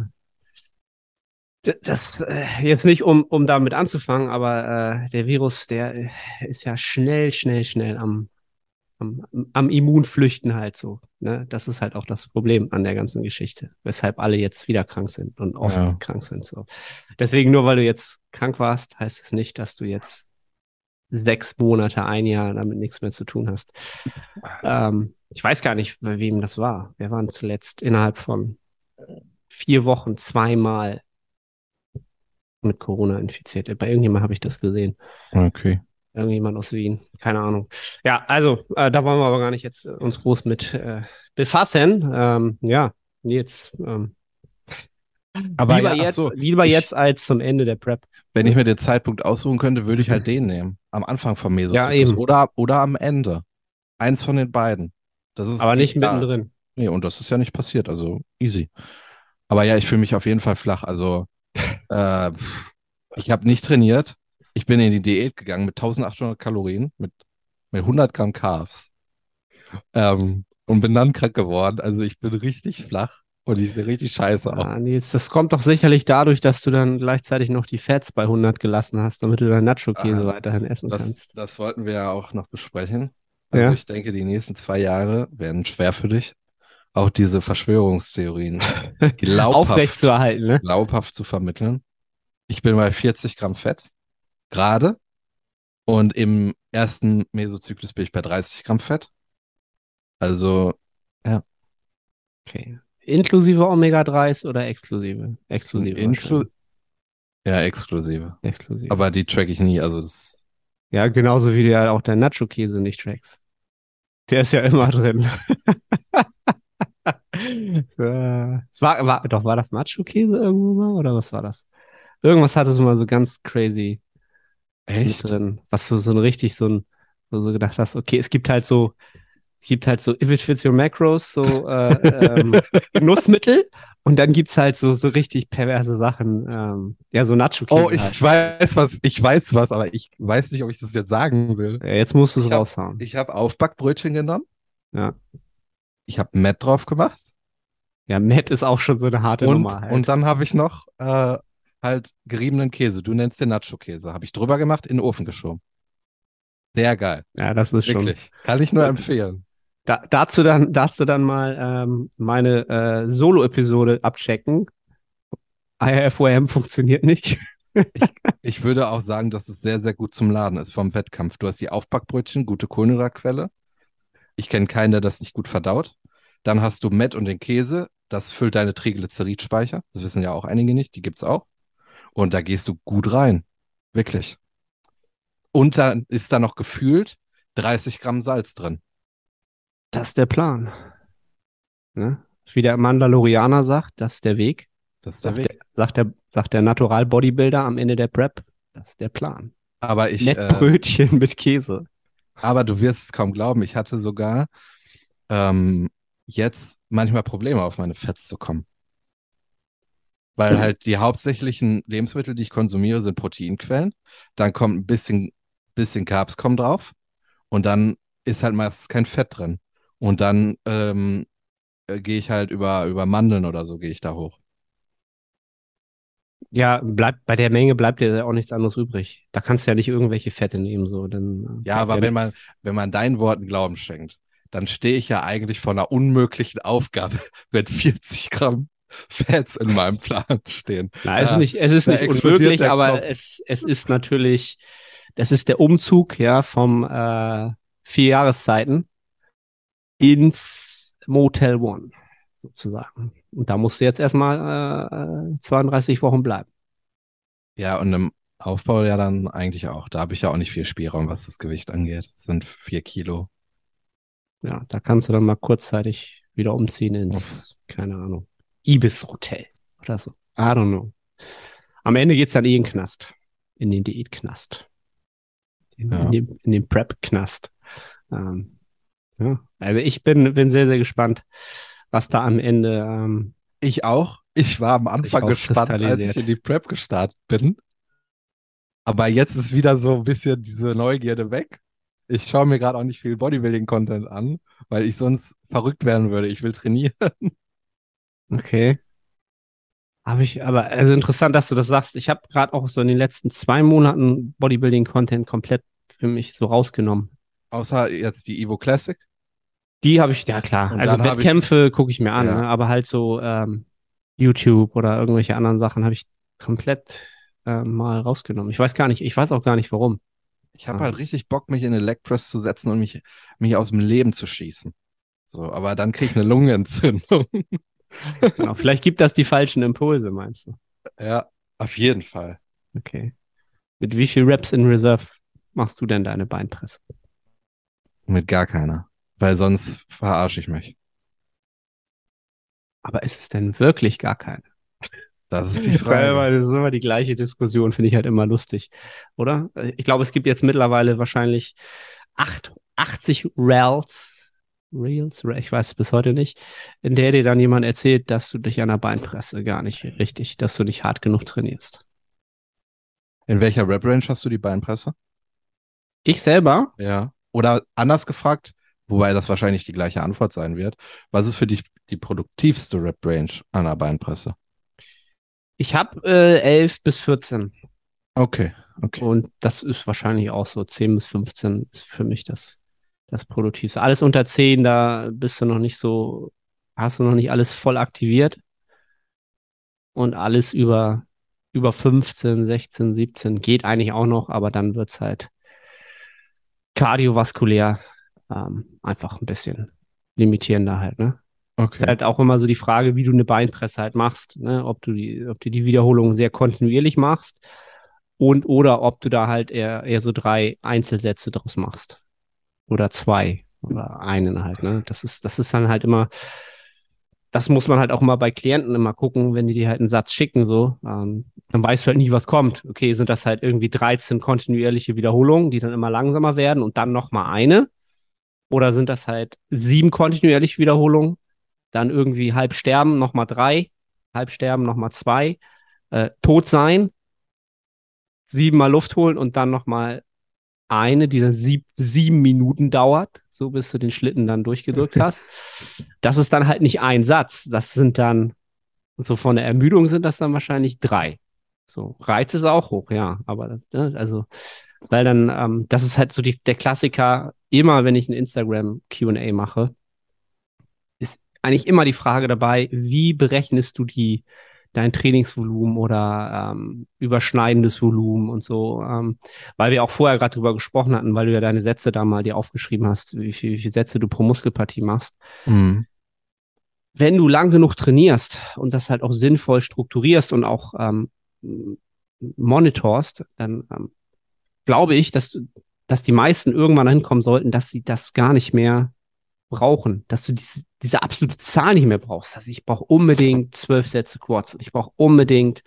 das jetzt nicht, um damit anzufangen, aber der Virus, der ist ja schnell am Immunflüchten halt so. Ne? Das ist halt auch das Problem an der ganzen Geschichte, weshalb alle jetzt wieder krank sind und oft Ja. krank sind. So. Deswegen, nur weil du jetzt krank warst, heißt es nicht, dass du jetzt 6 Monate, ein Jahr damit nichts mehr zu tun hast. Ich weiß gar nicht, bei wem das war. Wir waren zuletzt innerhalb von 4 Wochen zweimal mit Corona infiziert. Bei irgendjemand habe ich das gesehen. Okay. Irgendjemand aus Wien. Keine Ahnung. Ja, also, da wollen wir aber gar nicht jetzt uns groß mit befassen. Ja, jetzt Aber lieber ja, ach jetzt, so, jetzt als zum Ende der Prep. wenn ich mir den Zeitpunkt aussuchen könnte, würde ich halt den nehmen. Am Anfang vom Ja, Mesozyklus. eben. Oder am Ende. Eins von den beiden. Das ist Aber nicht egal. mittendrin. Nee, und das ist ja nicht passiert, also easy. Aber ja, ich fühle mich auf jeden Fall flach. Also, äh, ich habe nicht trainiert. Ich bin in die Diät gegangen mit 1800 Kalorien, mit 100 Gramm Carbs. Und bin dann krank geworden. Also, ich bin richtig flach und ich sehe richtig scheiße aus. Nils, das kommt doch sicherlich dadurch, dass du dann gleichzeitig noch die Fats bei 100 gelassen hast, damit du deinen Nacho-Käse weiterhin essen kannst. Das wollten wir ja auch noch besprechen. Also, Ja. ich denke, die nächsten 2 Jahre werden schwer für dich. Auch diese Verschwörungstheorien Aufrechtzuerhalten, ne? glaubhaft zu vermitteln. Ich bin bei 40 Gramm Fett, gerade. Und im ersten Mesozyklus bin ich bei 30 Gramm Fett. Also, ja. Okay. Inklusive Omega-3s oder exklusive? Exklusive Inklu wahrscheinlich. ja, exklusive. Exklusive. Aber die track ich nie. Also, das Ja, genauso wie du ja auch deinen Nacho-Käse nicht trackst. Der ist ja immer drin. War das Nacho-Käse irgendwo mal oder was war das? Irgendwas hattest du mal so ganz crazy mit echt? drin, was du so ein richtig wo du so gedacht hast, okay, es gibt halt so If it fits your macros, so Genussmittel und dann gibt es halt so richtig perverse Sachen, ja, so Nacho-Käse Oh, halt. ich weiß was, aber ich weiß nicht, ob ich das jetzt sagen will. Ja, jetzt musst du es Ich hab- raushauen. Ich habe Aufbackbrötchen genommen. Ja. Ich habe Met drauf gemacht. Ja, Matt ist auch schon so eine harte Nummer halt. Und dann habe ich noch halt geriebenen Käse. Du nennst den Nacho-Käse. Habe ich drüber gemacht, in den Ofen geschoben. Sehr geil. Ja, das ist schon. Wirklich. Kann ich nur empfehlen. Dazu dann mal meine Solo-Episode abchecken. IFOM funktioniert nicht. Ich würde auch sagen, dass es sehr, sehr gut zum Laden ist vom Wettkampf. Du hast die Aufbackbrötchen, gute Kohlenhydratquelle. Ich kenne keinen, der das nicht gut verdaut. Dann hast du Mett und den Käse. Das füllt deine Triglyceridspeicher. Das wissen ja auch einige nicht. Die gibt's auch. Und da gehst du gut rein. Wirklich. Und dann ist da noch gefühlt 30 Gramm Salz drin. Das ist der Plan. Ne? Wie der Mandalorianer sagt, das ist der Weg. Das ist der Sagt Weg. sagt der Natural Bodybuilder am Ende der Prep, das ist der Plan. Aber Mettbrötchen mit Käse. aber du wirst es kaum glauben. Ich hatte sogar jetzt manchmal Probleme, auf meine Fetts zu kommen. Weil halt die hauptsächlichen Lebensmittel, die ich konsumiere, sind Proteinquellen. Dann kommt ein bisschen Carbs kommen drauf. Und dann ist halt meistens kein Fett drin. Und dann gehe ich halt über Mandeln oder so, gehe ich da hoch. Ja, bei der Menge bleibt dir auch nichts anderes übrig. Da kannst du ja nicht irgendwelche Fette nehmen, so. Dann, Ja, aber nichts. wenn man deinen Worten Glauben schenkt, dann stehe ich ja eigentlich vor einer unmöglichen Aufgabe, wenn 40 Gramm Fats in meinem Plan stehen. Na, es ist Da nicht explodiert unmöglich, der aber Kopf. es ist natürlich, das ist der Umzug, ja, vom 4 Jahreszeiten ins Motel One, sozusagen. Und da musst du jetzt erstmal 32 Wochen bleiben. Ja, und im Aufbau ja dann eigentlich auch. Da habe ich ja auch nicht viel Spielraum, was das Gewicht angeht. Das sind 4 Kilo. Ja, da kannst du dann mal kurzzeitig wieder umziehen Uff. ins, keine Ahnung, Ibis-Hotel oder so. I don't know. Am Ende geht's dann in den Knast. In den Diätknast. Ja. In den Prep-Knast. Ja. Also ich bin sehr, sehr gespannt, was da am Ende Ich auch. Ich war am sich Anfang gespannt, als ich rauskristallisiert. in die Prep gestartet bin. Aber jetzt ist wieder so ein bisschen diese Neugierde weg. Ich schaue mir gerade auch nicht viel Bodybuilding-Content an, weil ich sonst verrückt werden würde. Ich will trainieren. Okay. Aber also interessant, dass du das sagst. Ich habe gerade auch so in den letzten 2 Monaten Bodybuilding-Content komplett für mich so rausgenommen. Außer jetzt die Evo Classic. Die habe ich, ja klar. Und Also dann habe ich, Wettkämpfe gucke ich mir an, ja, ne? Aber halt so YouTube oder irgendwelche anderen Sachen habe ich komplett mal rausgenommen. Ich weiß auch gar nicht warum. ich habe halt richtig Bock, mich in eine Leg Press zu setzen und mich aus dem Leben zu schießen. So, aber dann kriege ich eine Lungenentzündung. Genau. Vielleicht gibt das die falschen Impulse, meinst du? Ja, auf jeden Fall. Okay. Mit wie viel Reps in Reserve machst du denn deine Beinpresse? Mit gar keiner. Weil sonst verarsche ich mich. Aber ist es denn wirklich gar keine? Das ist die Frage. Weil das ist immer die gleiche Diskussion, finde ich halt immer lustig, oder? Ich glaube, es gibt jetzt mittlerweile wahrscheinlich 80 Reels, ich weiß es bis heute nicht, in der dir dann jemand erzählt, dass du dich an der Beinpresse gar nicht richtig, dass du nicht hart genug trainierst. In welcher Rep-Range hast du die Beinpresse? Ich selber, Ja. Oder anders gefragt, wobei das wahrscheinlich die gleiche Antwort sein wird. Was ist für dich die produktivste Rep-Range an der Beinpresse? ich habe 11 bis 14 Okay, okay. und das ist wahrscheinlich auch so 10 bis 15 ist für mich das Produktivste. Alles unter 10, da bist du noch nicht so, hast du noch nicht alles voll aktiviert und alles über 15, 16, 17 geht eigentlich auch noch, aber dann wird's halt kardiovaskulär einfach ein bisschen limitierender halt, ne? Ist Okay. halt auch immer so die Frage, wie du eine Beinpresse halt machst, ne? Ob du die Wiederholungen sehr kontinuierlich machst oder ob du da halt eher so 3 Einzelsätze draus machst. Oder 2 oder einen halt, ne? Das ist dann halt immer, das muss man halt auch immer bei Klienten immer gucken, wenn die dir halt einen Satz schicken, so, dann weißt du halt nie, was kommt. Okay, sind das halt irgendwie 13 kontinuierliche Wiederholungen, die dann immer langsamer werden und dann nochmal eine? Oder sind das halt 7 kontinuierliche Wiederholungen, dann irgendwie halb sterben, nochmal 3, halb sterben, nochmal 2, tot sein, 7-mal Luft holen und dann nochmal eine, die dann 7 Minuten dauert, so bis du den Schlitten dann durchgedrückt hast. Das ist dann halt nicht ein Satz. Das sind dann, so von der Ermüdung sind das dann wahrscheinlich 3. So, Reiz ist auch hoch, ja, aber also, weil dann, das ist halt so der Klassiker, immer wenn ich ein Instagram Q&A mache, ist eigentlich immer die Frage dabei, wie berechnest du dein Trainingsvolumen oder überschneidendes Volumen und so, weil wir auch vorher gerade drüber gesprochen hatten, weil du ja deine Sätze da mal dir aufgeschrieben hast, wie viele Sätze du pro Muskelpartie machst. Mhm. Wenn du lang genug trainierst und das halt auch sinnvoll strukturierst und auch monitorst, dann glaube ich, dass die meisten irgendwann hinkommen sollten, dass sie das gar nicht mehr brauchen, dass du diese absolute Zahl nicht mehr brauchst. Also ich brauche unbedingt 12 Sätze Quads und ich brauche unbedingt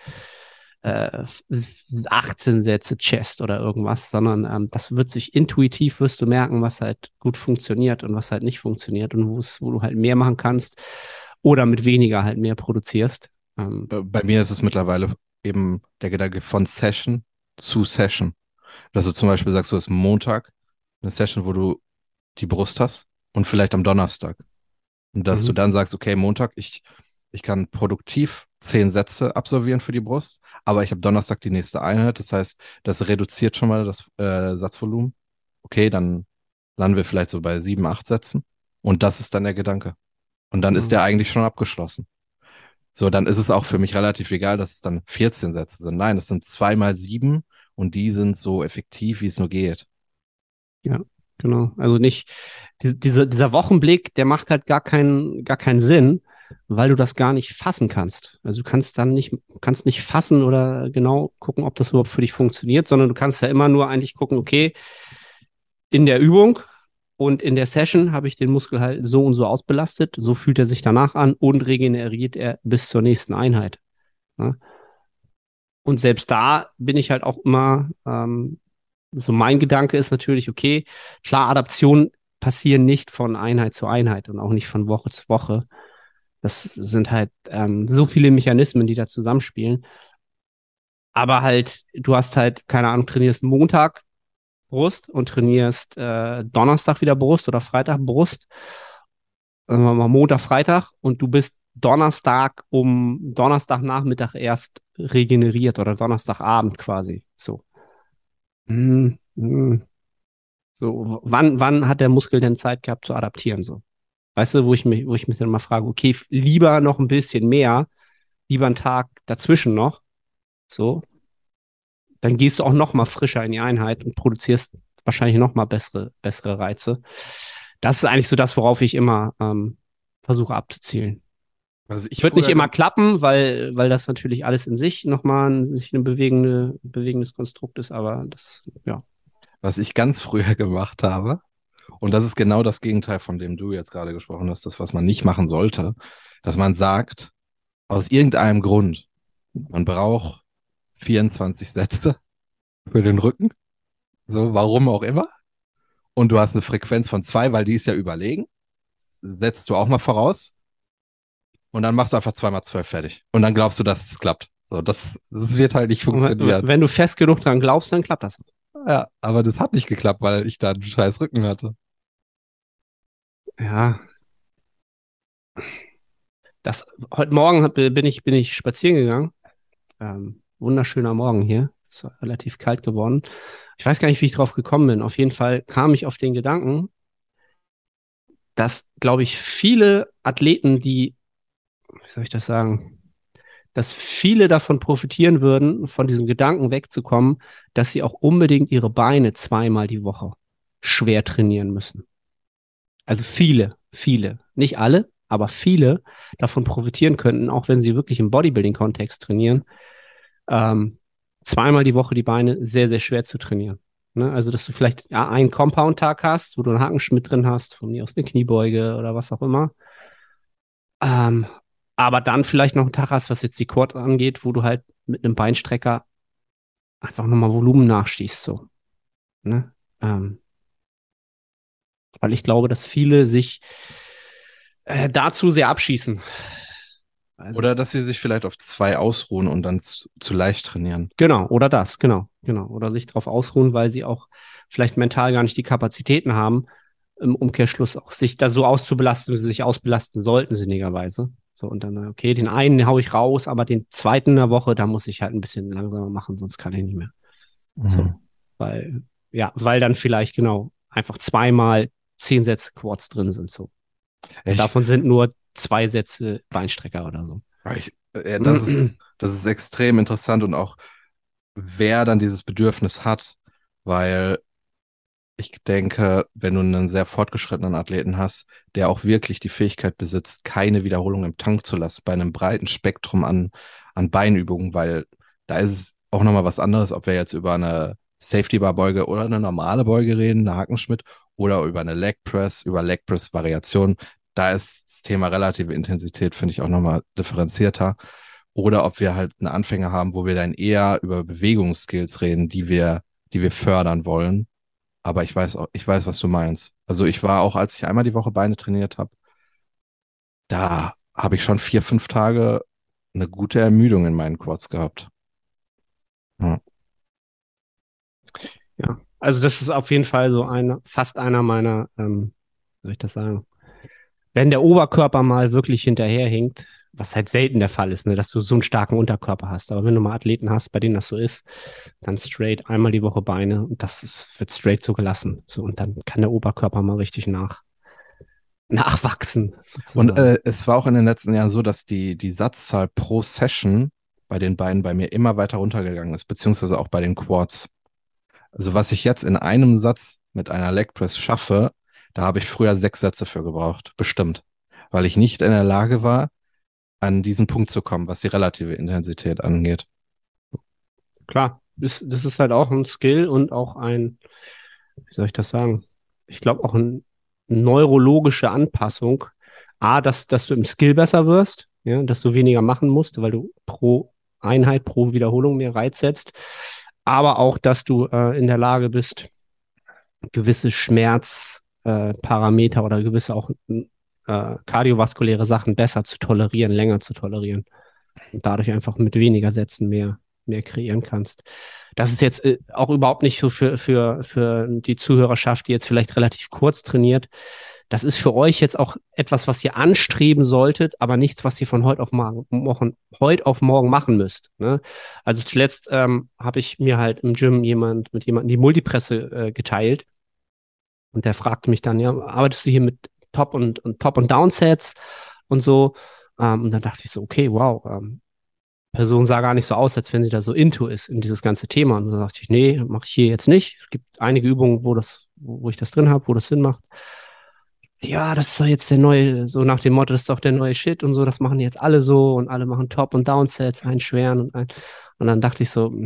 18 Sätze Chest oder irgendwas, sondern das wird sich intuitiv, wirst du merken, was halt gut funktioniert und was halt nicht funktioniert und wo du halt mehr machen kannst oder mit weniger halt mehr produzierst. Bei mir ist es mittlerweile eben der Gedanke von Session zu Session. Dass du zum Beispiel sagst, du hast Montag eine Session, wo du die Brust hast und vielleicht am Donnerstag. Und dass du Mhm. dann sagst, okay, Montag, ich kann produktiv 10 Sätze absolvieren für die Brust, aber ich habe Donnerstag die nächste Einheit. Das heißt, das reduziert schon mal das Satzvolumen. Okay, dann landen wir vielleicht so bei 7, 8 Sätzen. Und das ist dann der Gedanke. Und dann ist Mhm. der eigentlich schon abgeschlossen. So, dann ist es auch für mich relativ egal, dass es dann 14 Sätze sind. Nein, es sind 2 mal 7 und die sind so effektiv, wie es nur geht. Ja, genau. Also nicht, dieser Wochenblick, der macht halt gar keinen Sinn, weil du das gar nicht fassen kannst. Also du kannst nicht fassen oder genau gucken, ob das überhaupt für dich funktioniert, sondern du kannst ja immer nur eigentlich gucken, okay, in der Übung und in der Session habe ich den Muskel halt so und so ausbelastet, so fühlt er sich danach an und regeneriert er bis zur nächsten Einheit. Ne? Und selbst da bin ich halt auch immer, so mein Gedanke ist natürlich, okay, klar, Adaptionen passieren nicht von Einheit zu Einheit und auch nicht von Woche zu Woche. Das sind halt so viele Mechanismen, die da zusammenspielen. Aber halt, du hast halt, keine Ahnung, trainierst Montag Brust und trainierst Donnerstag wieder Brust oder Freitag Brust, sagen wir mal Montag, Freitag und du bist Donnerstagnachmittag erst regeneriert oder Donnerstagabend quasi. So. Hm, hm. So, wann hat der Muskel denn Zeit gehabt zu adaptieren? So, weißt du, wo ich mich dann mal frage, okay, lieber noch ein bisschen mehr, lieber einen Tag dazwischen noch, so, dann gehst du auch noch mal frischer in die Einheit und produzierst wahrscheinlich noch mal bessere Reize. Das ist eigentlich so das, worauf ich immer versuche abzuzielen. Also ich Wird nicht früher, immer klappen, weil das natürlich alles in sich nochmal sich ein bewegendes Konstrukt ist, aber das, ja. was ich ganz früher gemacht habe, und das ist genau das Gegenteil, von dem du jetzt gerade gesprochen hast, das, was man nicht machen sollte, dass man sagt, aus irgendeinem Grund, man braucht 24 Sätze für den Rücken, so warum auch immer, und du hast eine Frequenz von 2, weil die ist ja überlegen, setzt du auch mal voraus, und dann machst du einfach 2 mal 12 fertig. Und dann glaubst du, dass es klappt. So, das wird halt nicht Und funktionieren. wenn du fest genug dran glaubst, dann klappt das. Ja, aber das hat nicht geklappt, weil ich da einen scheiß Rücken hatte. Ja, heute Morgen bin ich spazieren gegangen. Wunderschöner Morgen hier. Es war relativ kalt geworden. Ich weiß gar nicht, wie ich drauf gekommen bin. Auf jeden Fall kam ich auf den Gedanken, dass, glaube ich, viele Athleten, wie soll ich das sagen, dass viele davon profitieren würden, von diesem Gedanken wegzukommen, dass sie auch unbedingt ihre Beine zweimal die Woche schwer trainieren müssen. Also viele, nicht alle, aber viele davon profitieren könnten, auch wenn sie wirklich im Bodybuilding-Kontext trainieren, ähm, zweimal die Woche die Beine sehr, sehr schwer zu trainieren. Ne? Also, dass du vielleicht ja, einen Compound-Tag hast, wo du einen Hakenschmidt drin hast, von mir aus eine Kniebeuge oder was auch immer. Ähm, aber dann vielleicht noch einen Tag hast, was jetzt die Quad angeht, wo du halt mit einem Beinstrecker einfach nochmal Volumen nachschießt, so. Ne? Ähm, weil ich glaube, dass viele sich dazu sehr abschießen. Also, Oder dass sie sich vielleicht auf 2 ausruhen und dann zu leicht trainieren. genau, oder das, genau. Oder sich darauf ausruhen, weil sie auch vielleicht mental gar nicht die Kapazitäten haben, im Umkehrschluss auch sich da so auszubelasten, wie sie sich ausbelasten sollten, sinnigerweise. So, und dann, okay, den einen haue ich raus, aber den zweiten in der Woche, da muss ich halt ein bisschen langsamer machen, sonst kann ich nicht mehr. So, weil dann vielleicht genau einfach zweimal 10 Sätze Quads drin sind. So. Davon sind nur 2 Sätze Beinstrecker oder so. Das ist extrem interessant und auch, wer dann dieses Bedürfnis hat, weil ich denke, wenn du einen sehr fortgeschrittenen Athleten hast, der auch wirklich die Fähigkeit besitzt, keine Wiederholung im Tank zu lassen, bei einem breiten Spektrum an Beinübungen, weil da ist es auch nochmal was anderes, ob wir jetzt über eine Safety-Bar-Beuge oder eine normale Beuge reden, eine Hakenschmidt, oder über eine Leg Press, über Leg Press-Variation. Da ist das Thema relative Intensität, finde ich, auch nochmal differenzierter. Oder ob wir halt einen Anfänger haben, wo wir dann eher über Bewegungsskills reden, die wir fördern wollen. Aber ich weiß, was du meinst. Also ich war auch, als ich einmal die Woche Beine trainiert habe, da habe ich schon 4, 5 Tage eine gute Ermüdung in meinen Quads gehabt. Ja. Ja, also das ist auf jeden Fall so fast einer meiner, wie soll ich das sagen, wenn der Oberkörper mal wirklich hinterherhinkt, was halt selten der Fall ist, ne, dass du so einen starken Unterkörper hast. Aber wenn du mal Athleten hast, bei denen das so ist, dann straight einmal die Woche Beine und wird straight so gelassen. So, und dann kann der Oberkörper mal richtig nachwachsen. Sozusagen. Und es war auch in den letzten Jahren so, dass die Satzzahl pro Session bei den Beinen bei mir immer weiter runtergegangen ist, beziehungsweise auch bei den Quads. Also was ich jetzt in einem Satz mit einer Leg Press schaffe, da habe ich früher 6 Sätze für gebraucht, bestimmt. Weil ich nicht in der Lage war, an diesen Punkt zu kommen, was die relative Intensität angeht. Klar, das ist halt auch ein Skill und auch wie soll ich das sagen? Ich glaube auch eine neurologische Anpassung. Dass du im Skill besser wirst, ja, dass du weniger machen musst, weil du pro Einheit, pro Wiederholung mehr Reiz setzt. Aber auch, dass du in der Lage bist, gewisse Schmerzparameter oder gewisse auch kardiovaskuläre Sachen besser zu tolerieren, länger zu tolerieren. Und dadurch einfach mit weniger Sätzen mehr kreieren kannst. Das ist jetzt auch überhaupt nicht so für die Zuhörerschaft, die jetzt vielleicht relativ kurz trainiert. Das ist für euch jetzt auch etwas, was ihr anstreben solltet, aber nichts, was ihr von heute auf morgen machen müsst. Ne? Also zuletzt habe ich mir halt im Gym mit jemandem die Multipresse geteilt. Und der fragte mich dann, ja, arbeitest du hier mit Top- und Downsets und so? Und dann dachte ich so, okay, wow, Person sah gar nicht so aus, als wenn sie da so into ist in dieses ganze Thema. Und dann dachte ich, nee, mache ich hier jetzt nicht. Es gibt einige Übungen, wo ich das drin habe, wo das Sinn macht. Ja, das ist doch jetzt der neue, so nach dem Motto, das ist doch der neue Shit und so, das machen jetzt alle so und alle machen Top- und Downsets, einen schweren und dann dachte ich so,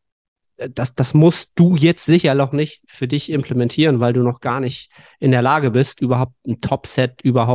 das musst du jetzt sicher noch nicht für dich implementieren, weil du noch gar nicht in der Lage bist, ein Topset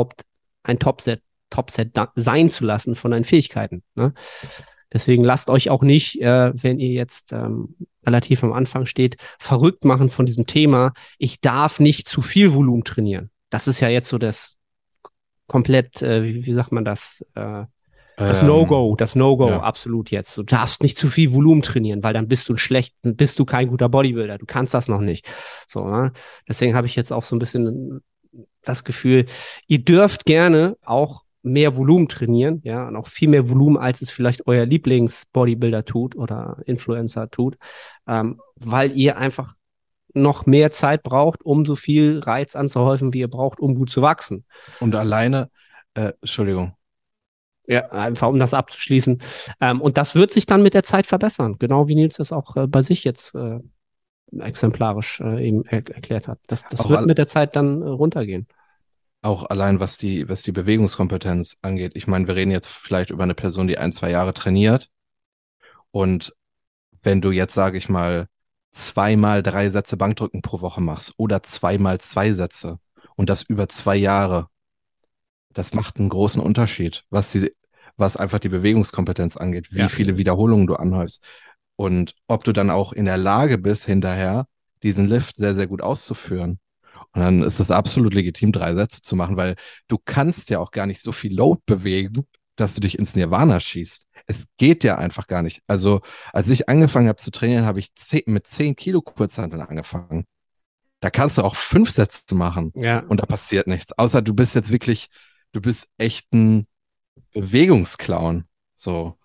sein zu lassen von deinen Fähigkeiten. Ne? Deswegen lasst euch auch nicht, wenn ihr jetzt relativ am Anfang steht, verrückt machen von diesem Thema, ich darf nicht zu viel Volumen trainieren. Das ist ja jetzt so das komplett, wie sagt man das? Das No-Go, ja. Absolut jetzt. Du darfst nicht zu viel Volumen trainieren, weil dann bist du kein guter Bodybuilder. Du kannst das noch nicht. So, ne? Deswegen habe ich jetzt auch so ein bisschen das Gefühl, ihr dürft gerne auch mehr Volumen trainieren, ja, und auch viel mehr Volumen, als es vielleicht euer Lieblings-Bodybuilder tut oder Influencer tut, weil ihr einfach noch mehr Zeit braucht, um so viel Reiz anzuhäufen, wie ihr braucht, um gut zu wachsen. Und alleine, Entschuldigung. Ja, einfach um das abzuschließen. Und das wird sich dann mit der Zeit verbessern, genau wie Nils das auch bei sich jetzt exemplarisch eben erklärt hat. Das wird mit der Zeit dann runtergehen. Auch allein, was die Bewegungskompetenz angeht. Ich meine, wir reden jetzt vielleicht über eine Person, die 1, 2 Jahre trainiert. Und wenn du jetzt, sage ich mal, 2 mal 3 Sätze Bankdrücken pro Woche machst oder 2 mal 2 Sätze und das über 2 Jahre, das macht einen großen Unterschied, was einfach die Bewegungskompetenz angeht, wie viele Wiederholungen du anhäufst und ob du dann auch in der Lage bist, hinterher diesen Lift sehr, sehr gut auszuführen. Und dann ist es absolut legitim, 3 Sätze zu machen, weil du kannst ja auch gar nicht so viel Load bewegen, dass du dich ins Nirvana schießt. Es geht ja einfach gar nicht. Also, als ich angefangen habe zu trainieren, habe ich mit 10 Kilo Kurzhanteln angefangen. Da kannst du auch 5 Sätze machen und da passiert nichts. Außer du bist echt ein Bewegungsklauen. So.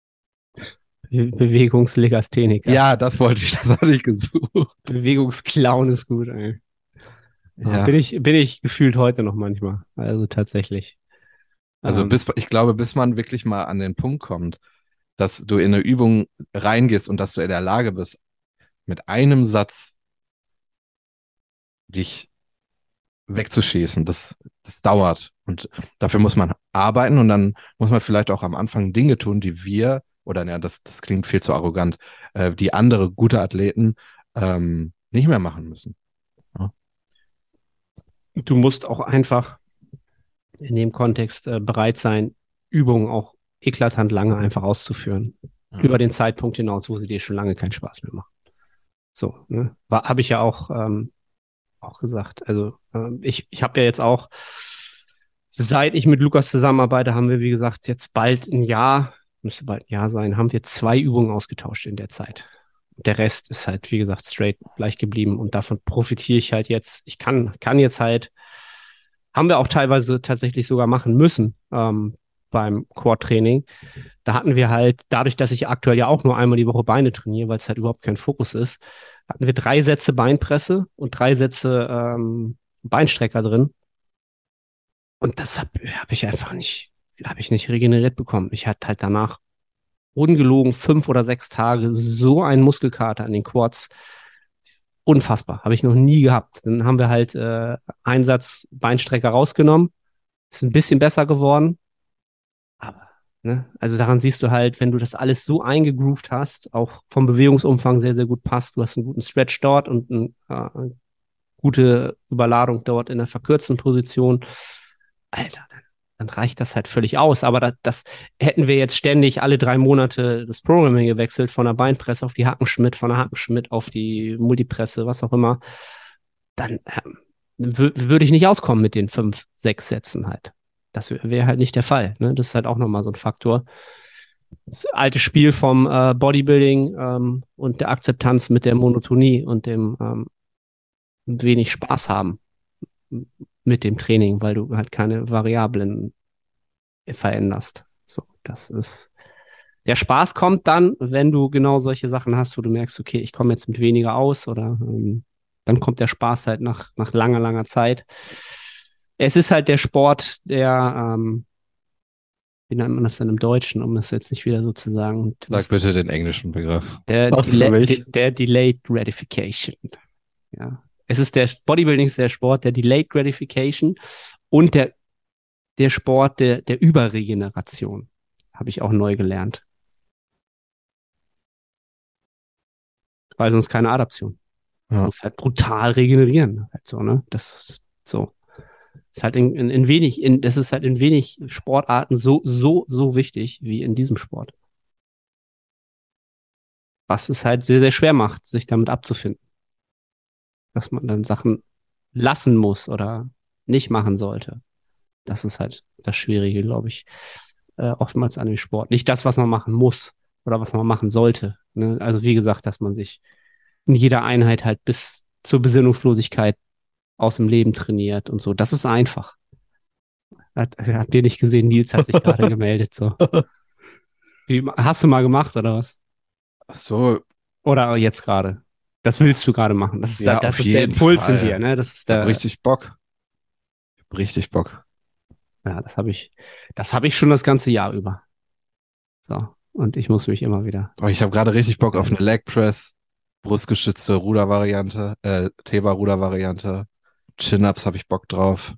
Bewegungslegastheniker. Ja, das wollte ich, das hatte ich gesucht. Bewegungsklauen ist gut, ey. Ja, Ja. bin ich gefühlt heute noch manchmal. Also tatsächlich. Also Ähm, ich glaube, bis man wirklich mal an den Punkt kommt, dass du in eine Übung reingehst und dass du in der Lage bist, mit einem Satz dich wegzuschießen, das dauert. Und dafür muss man arbeiten und dann muss man vielleicht auch am Anfang Dinge tun, die wir, oder ja, das klingt viel zu arrogant, die andere gute Athleten nicht mehr machen müssen. Ja. Du musst auch einfach in dem Kontext bereit sein, Übungen auch eklatant lange einfach auszuführen. Ja. Über den Zeitpunkt hinaus, wo sie dir schon lange keinen Spaß mehr machen. So, ne? Habe ich ja auch gesagt. Also ich habe ja jetzt auch, seit ich mit Lukas zusammenarbeite, haben wir, wie gesagt, jetzt bald ein Jahr, müsste bald ein Jahr sein, haben wir 2 Übungen ausgetauscht in der Zeit. Der Rest ist halt, wie gesagt, straight gleich geblieben und davon profitiere ich halt jetzt. Ich kann jetzt halt, haben wir auch teilweise tatsächlich sogar machen müssen beim Core-Training. Da hatten wir halt, dadurch, dass ich aktuell ja auch nur einmal die Woche Beine trainiere, weil es halt überhaupt kein Fokus ist, hatten wir 3 Sätze Beinpresse und 3 Sätze Beinstrecker drin. Und das hab ich einfach nicht, habe ich nicht regeneriert bekommen. Ich hatte halt danach ungelogen 5 oder 6 Tage so einen Muskelkater an den Quads. Unfassbar. Habe ich noch nie gehabt. Dann haben wir halt einen Satz Beinstrecker rausgenommen. Ist ein bisschen besser geworden. Aber, ne, also daran siehst du halt, wenn du das alles so eingegroovt hast, auch vom Bewegungsumfang sehr, sehr gut passt, du hast einen guten Stretch dort und eine gute Überladung dort in der verkürzten Position. Alter, dann reicht das halt völlig aus. Aber das hätten wir jetzt ständig alle 3 Monate das Programming gewechselt, von der Beinpresse auf die Hackenschmidt, von der Hackenschmidt auf die Multipresse, was auch immer, dann würde ich nicht auskommen mit den 5, 6 Sätzen halt. Das wäre halt nicht der Fall. Ne? Das ist halt auch nochmal so ein Faktor. Das alte Spiel vom Bodybuilding und der Akzeptanz mit der Monotonie und dem wenig Spaß haben mit dem Training, weil du halt keine Variablen veränderst. So, das ist. Der Spaß kommt dann, wenn du genau solche Sachen hast, wo du merkst, okay, ich komme jetzt mit weniger aus oder dann kommt der Spaß halt nach langer, langer Zeit. Es ist halt der Sport, der, wie nennt man das denn im Deutschen, um das jetzt nicht wieder so zu sagen? Sag bitte den englischen Begriff. Der, Was für mich? der Delayed Gratification. Ja. Es ist der Bodybuilding ist der Sport der Delayed Gratification und der Sport der Überregeneration. Habe ich auch neu gelernt. Weil sonst keine Adaption. Du Ja. musst halt brutal regenerieren. Halt so, ne? Das ist so. Ist halt das ist halt in wenig Sportarten so wichtig wie in diesem Sport. Was es halt sehr, sehr schwer macht, sich damit abzufinden. Dass man dann Sachen lassen muss oder nicht machen sollte. Das ist halt das Schwierige, glaube ich, oftmals an dem Sport. Nicht das, was man machen muss oder was man machen sollte. Ne? Also wie gesagt, dass man sich in jeder Einheit halt bis zur Besinnungslosigkeit aus dem Leben trainiert und so. Das ist einfach. Habt ihr nicht gesehen? Nils hat sich gerade gemeldet. So. Hast du mal gemacht oder was? Ach so, Oder jetzt gerade? Das willst du gerade machen. Das ist, ja, das auf ist der jeden Impuls Fall. in dir, ne? Das ist Ich hab der. richtig Bock. Ich hab richtig Bock. Ja, das habe ich schon das ganze Jahr über. So. Und ich muss mich immer wieder. Oh, ich habe gerade richtig Bock auf eine Leg Press, brustgestützte Rudervariante, Thema-Rudervariante. Chin-Ups habe ich Bock drauf.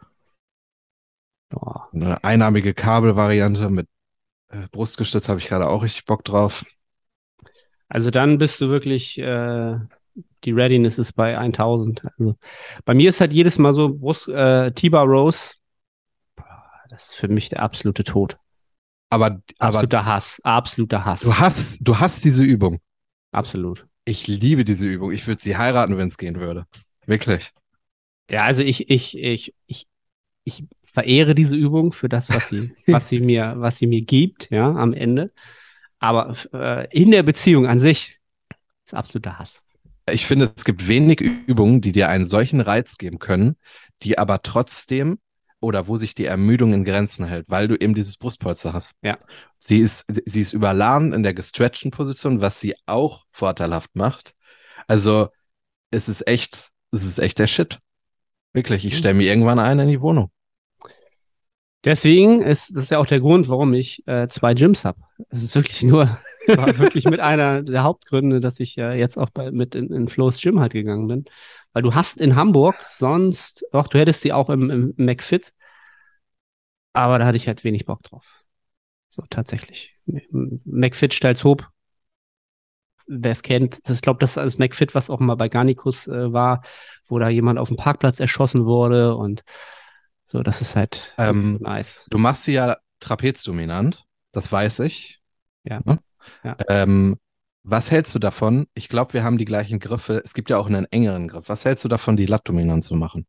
Boah. Eine einarmige Kabelvariante mit Brustgestützt habe ich gerade auch richtig Bock drauf. Also dann bist du wirklich, die Readiness ist bei 1000. Also bei mir ist halt jedes Mal so T-Bar Rows, das ist für mich der absolute Tod. Aber Absoluter Hass, absoluter Hass. du hast diese Übung. Absolut. Ich liebe diese Übung. Ich würde sie heiraten, wenn es gehen würde. Wirklich. Ja, also ich verehre diese Übung für das, was sie mir gibt, ja, am Ende. Aber in der Beziehung an sich ist absoluter Hass. Ich finde, es gibt wenig Übungen, die dir einen solchen Reiz geben können, die aber trotzdem oder wo sich die Ermüdung in Grenzen hält, weil du eben dieses Brustpolster hast. Ja. Sie ist überladen in der gestretchten Position, was sie auch vorteilhaft macht. Also es ist echt der Shit. Wirklich, ich stelle mir irgendwann einen in die Wohnung. Deswegen ist das ja auch der Grund, warum ich 2 Gyms habe. Es ist wirklich war wirklich mit einer der Hauptgründe, dass ich jetzt auch mit in Flo's Gym halt gegangen bin. Weil du hast in Hamburg sonst, doch, du hättest sie auch im McFit, aber da hatte ich halt wenig Bock drauf. So, tatsächlich. McFit Stalzhoop, wer es kennt, ich glaube, das ist das McFit, was auch mal bei Garnicus war, wo da jemand auf dem Parkplatz erschossen wurde und so, das ist halt nicht so nice. Du machst sie ja trapezdominant, das weiß ich. Ja. Ne? Ja. Was hältst du davon? Ich glaube, wir haben die gleichen Griffe. Es gibt ja auch einen engeren Griff. Was hältst du davon, die Lat-Dominant zu machen?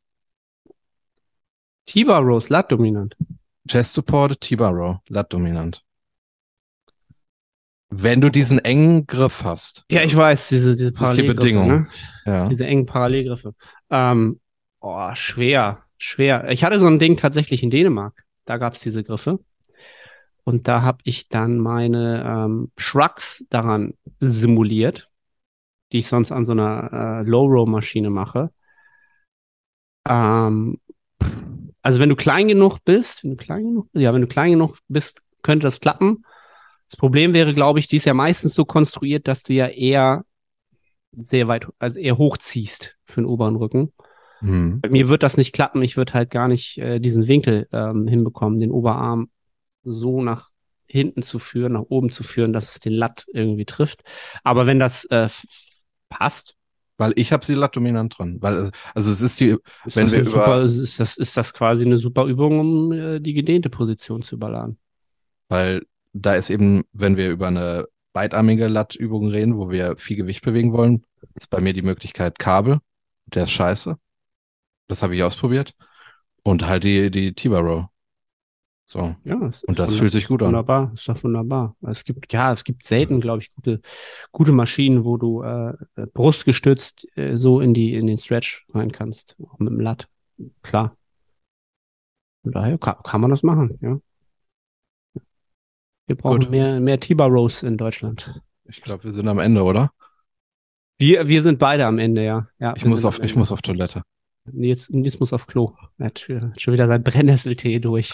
T-Bar Rows, Lat-dominant. Chest Support, T-Bar Row, Lat-Dominant. Wenn du diesen engen Griff hast. Ja, ich weiß, diese Das ist die Parallelgriffe, Bedingung. ne? Ja. Diese engen Parallelgriffe. Schwer. Ich hatte so ein Ding tatsächlich in Dänemark. Da gab es diese Griffe. Und da habe ich dann meine Shrugs daran simuliert, die ich sonst an so einer Low-Row-Maschine mache. Also wenn du klein genug bist, wenn du klein genug bist, könnte das klappen. Das Problem wäre, glaube ich, die ist ja meistens so konstruiert, dass du ja eher sehr weit, also eher hochziehst für den oberen Rücken. Hm. Bei mir wird das nicht klappen. Ich würde halt gar nicht diesen Winkel hinbekommen, den Oberarm so nach hinten zu führen, nach oben zu führen, dass es den Lat irgendwie trifft. Aber wenn das passt, Weil ich habe sie Lat-Dominant dran. Weil, also es ist die, ist wenn das wir eine über, super, ist das quasi eine super Übung, um die gedehnte Position zu überladen. weil da ist eben, wenn wir über eine beidarmige Lat-Übung reden, wo wir viel Gewicht bewegen wollen, ist bei mir die Möglichkeit Kabel. Der ist scheiße. Das habe ich ausprobiert. Und halt die T-Bar Row. So. Ja, Und das fühlt sich gut an. wunderbar, ist doch wunderbar. Es gibt selten, glaube ich, gute Maschinen, wo du brustgestützt so in den Stretch rein kannst, auch mit dem Lat. Klar. Von daher kann man das machen, ja. Wir brauchen Gut. mehr T-Bar Rows in Deutschland. Ich glaube, wir sind am Ende, oder? Wir sind beide am Ende, ja. Ja, Ich wir muss sind auf, am ich Ende. muss auf Toilette. Nils muss auf Klo. Er hat schon wieder sein Brennnesseltee durch.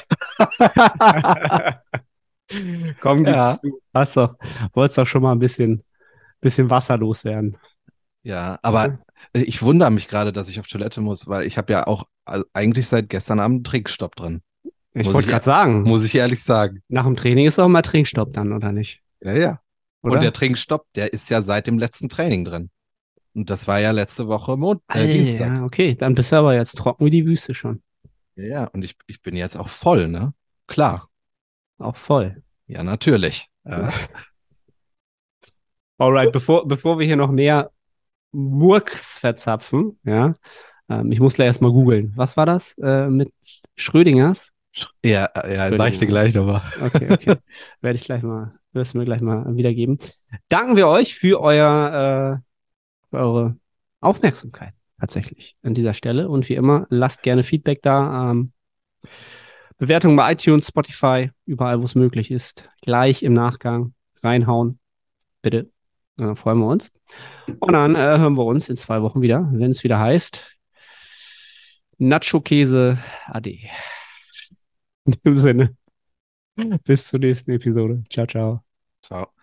Komm, Ja. gib's zu. Wolltest doch schon mal ein bisschen Wasser loswerden. Ja, aber ich wundere mich gerade, dass ich auf Toilette muss, weil ich habe ja auch eigentlich seit gestern Abend einen Trinkstopp drin. Ich Muss wollte ich- gerade sagen, Muss ich ehrlich sagen. nach dem Training ist auch mal Trinkstopp dann, oder nicht? Ja, ja. Oder? Und der Trinkstopp, der ist ja seit dem letzten Training drin. Und das war ja letzte Woche Dienstag. Ja, okay, dann bist du aber jetzt trocken wie die Wüste schon. Ja, ja. Und ich bin jetzt auch voll, ne? Klar. Auch voll. Ja, natürlich. Ja. Alright, bevor wir hier noch mehr Murks verzapfen, ja, ich muss gleich erstmal googeln. Was war das mit Schrödingers? Ja, sag ich dir gleich nochmal. Okay. Wirst du mir gleich mal wiedergeben. Danken wir euch für für eure Aufmerksamkeit tatsächlich an dieser Stelle. Und wie immer, lasst gerne Feedback da. Bewertungen bei iTunes, Spotify, überall, wo es möglich ist. Gleich im Nachgang reinhauen. Bitte. Freuen wir uns. Und dann hören wir uns in 2 Wochen wieder, wenn es wieder heißt Nacho-Käse Ade. In dem Sinne, bis zur nächsten Episode. Ciao, ciao. Ciao.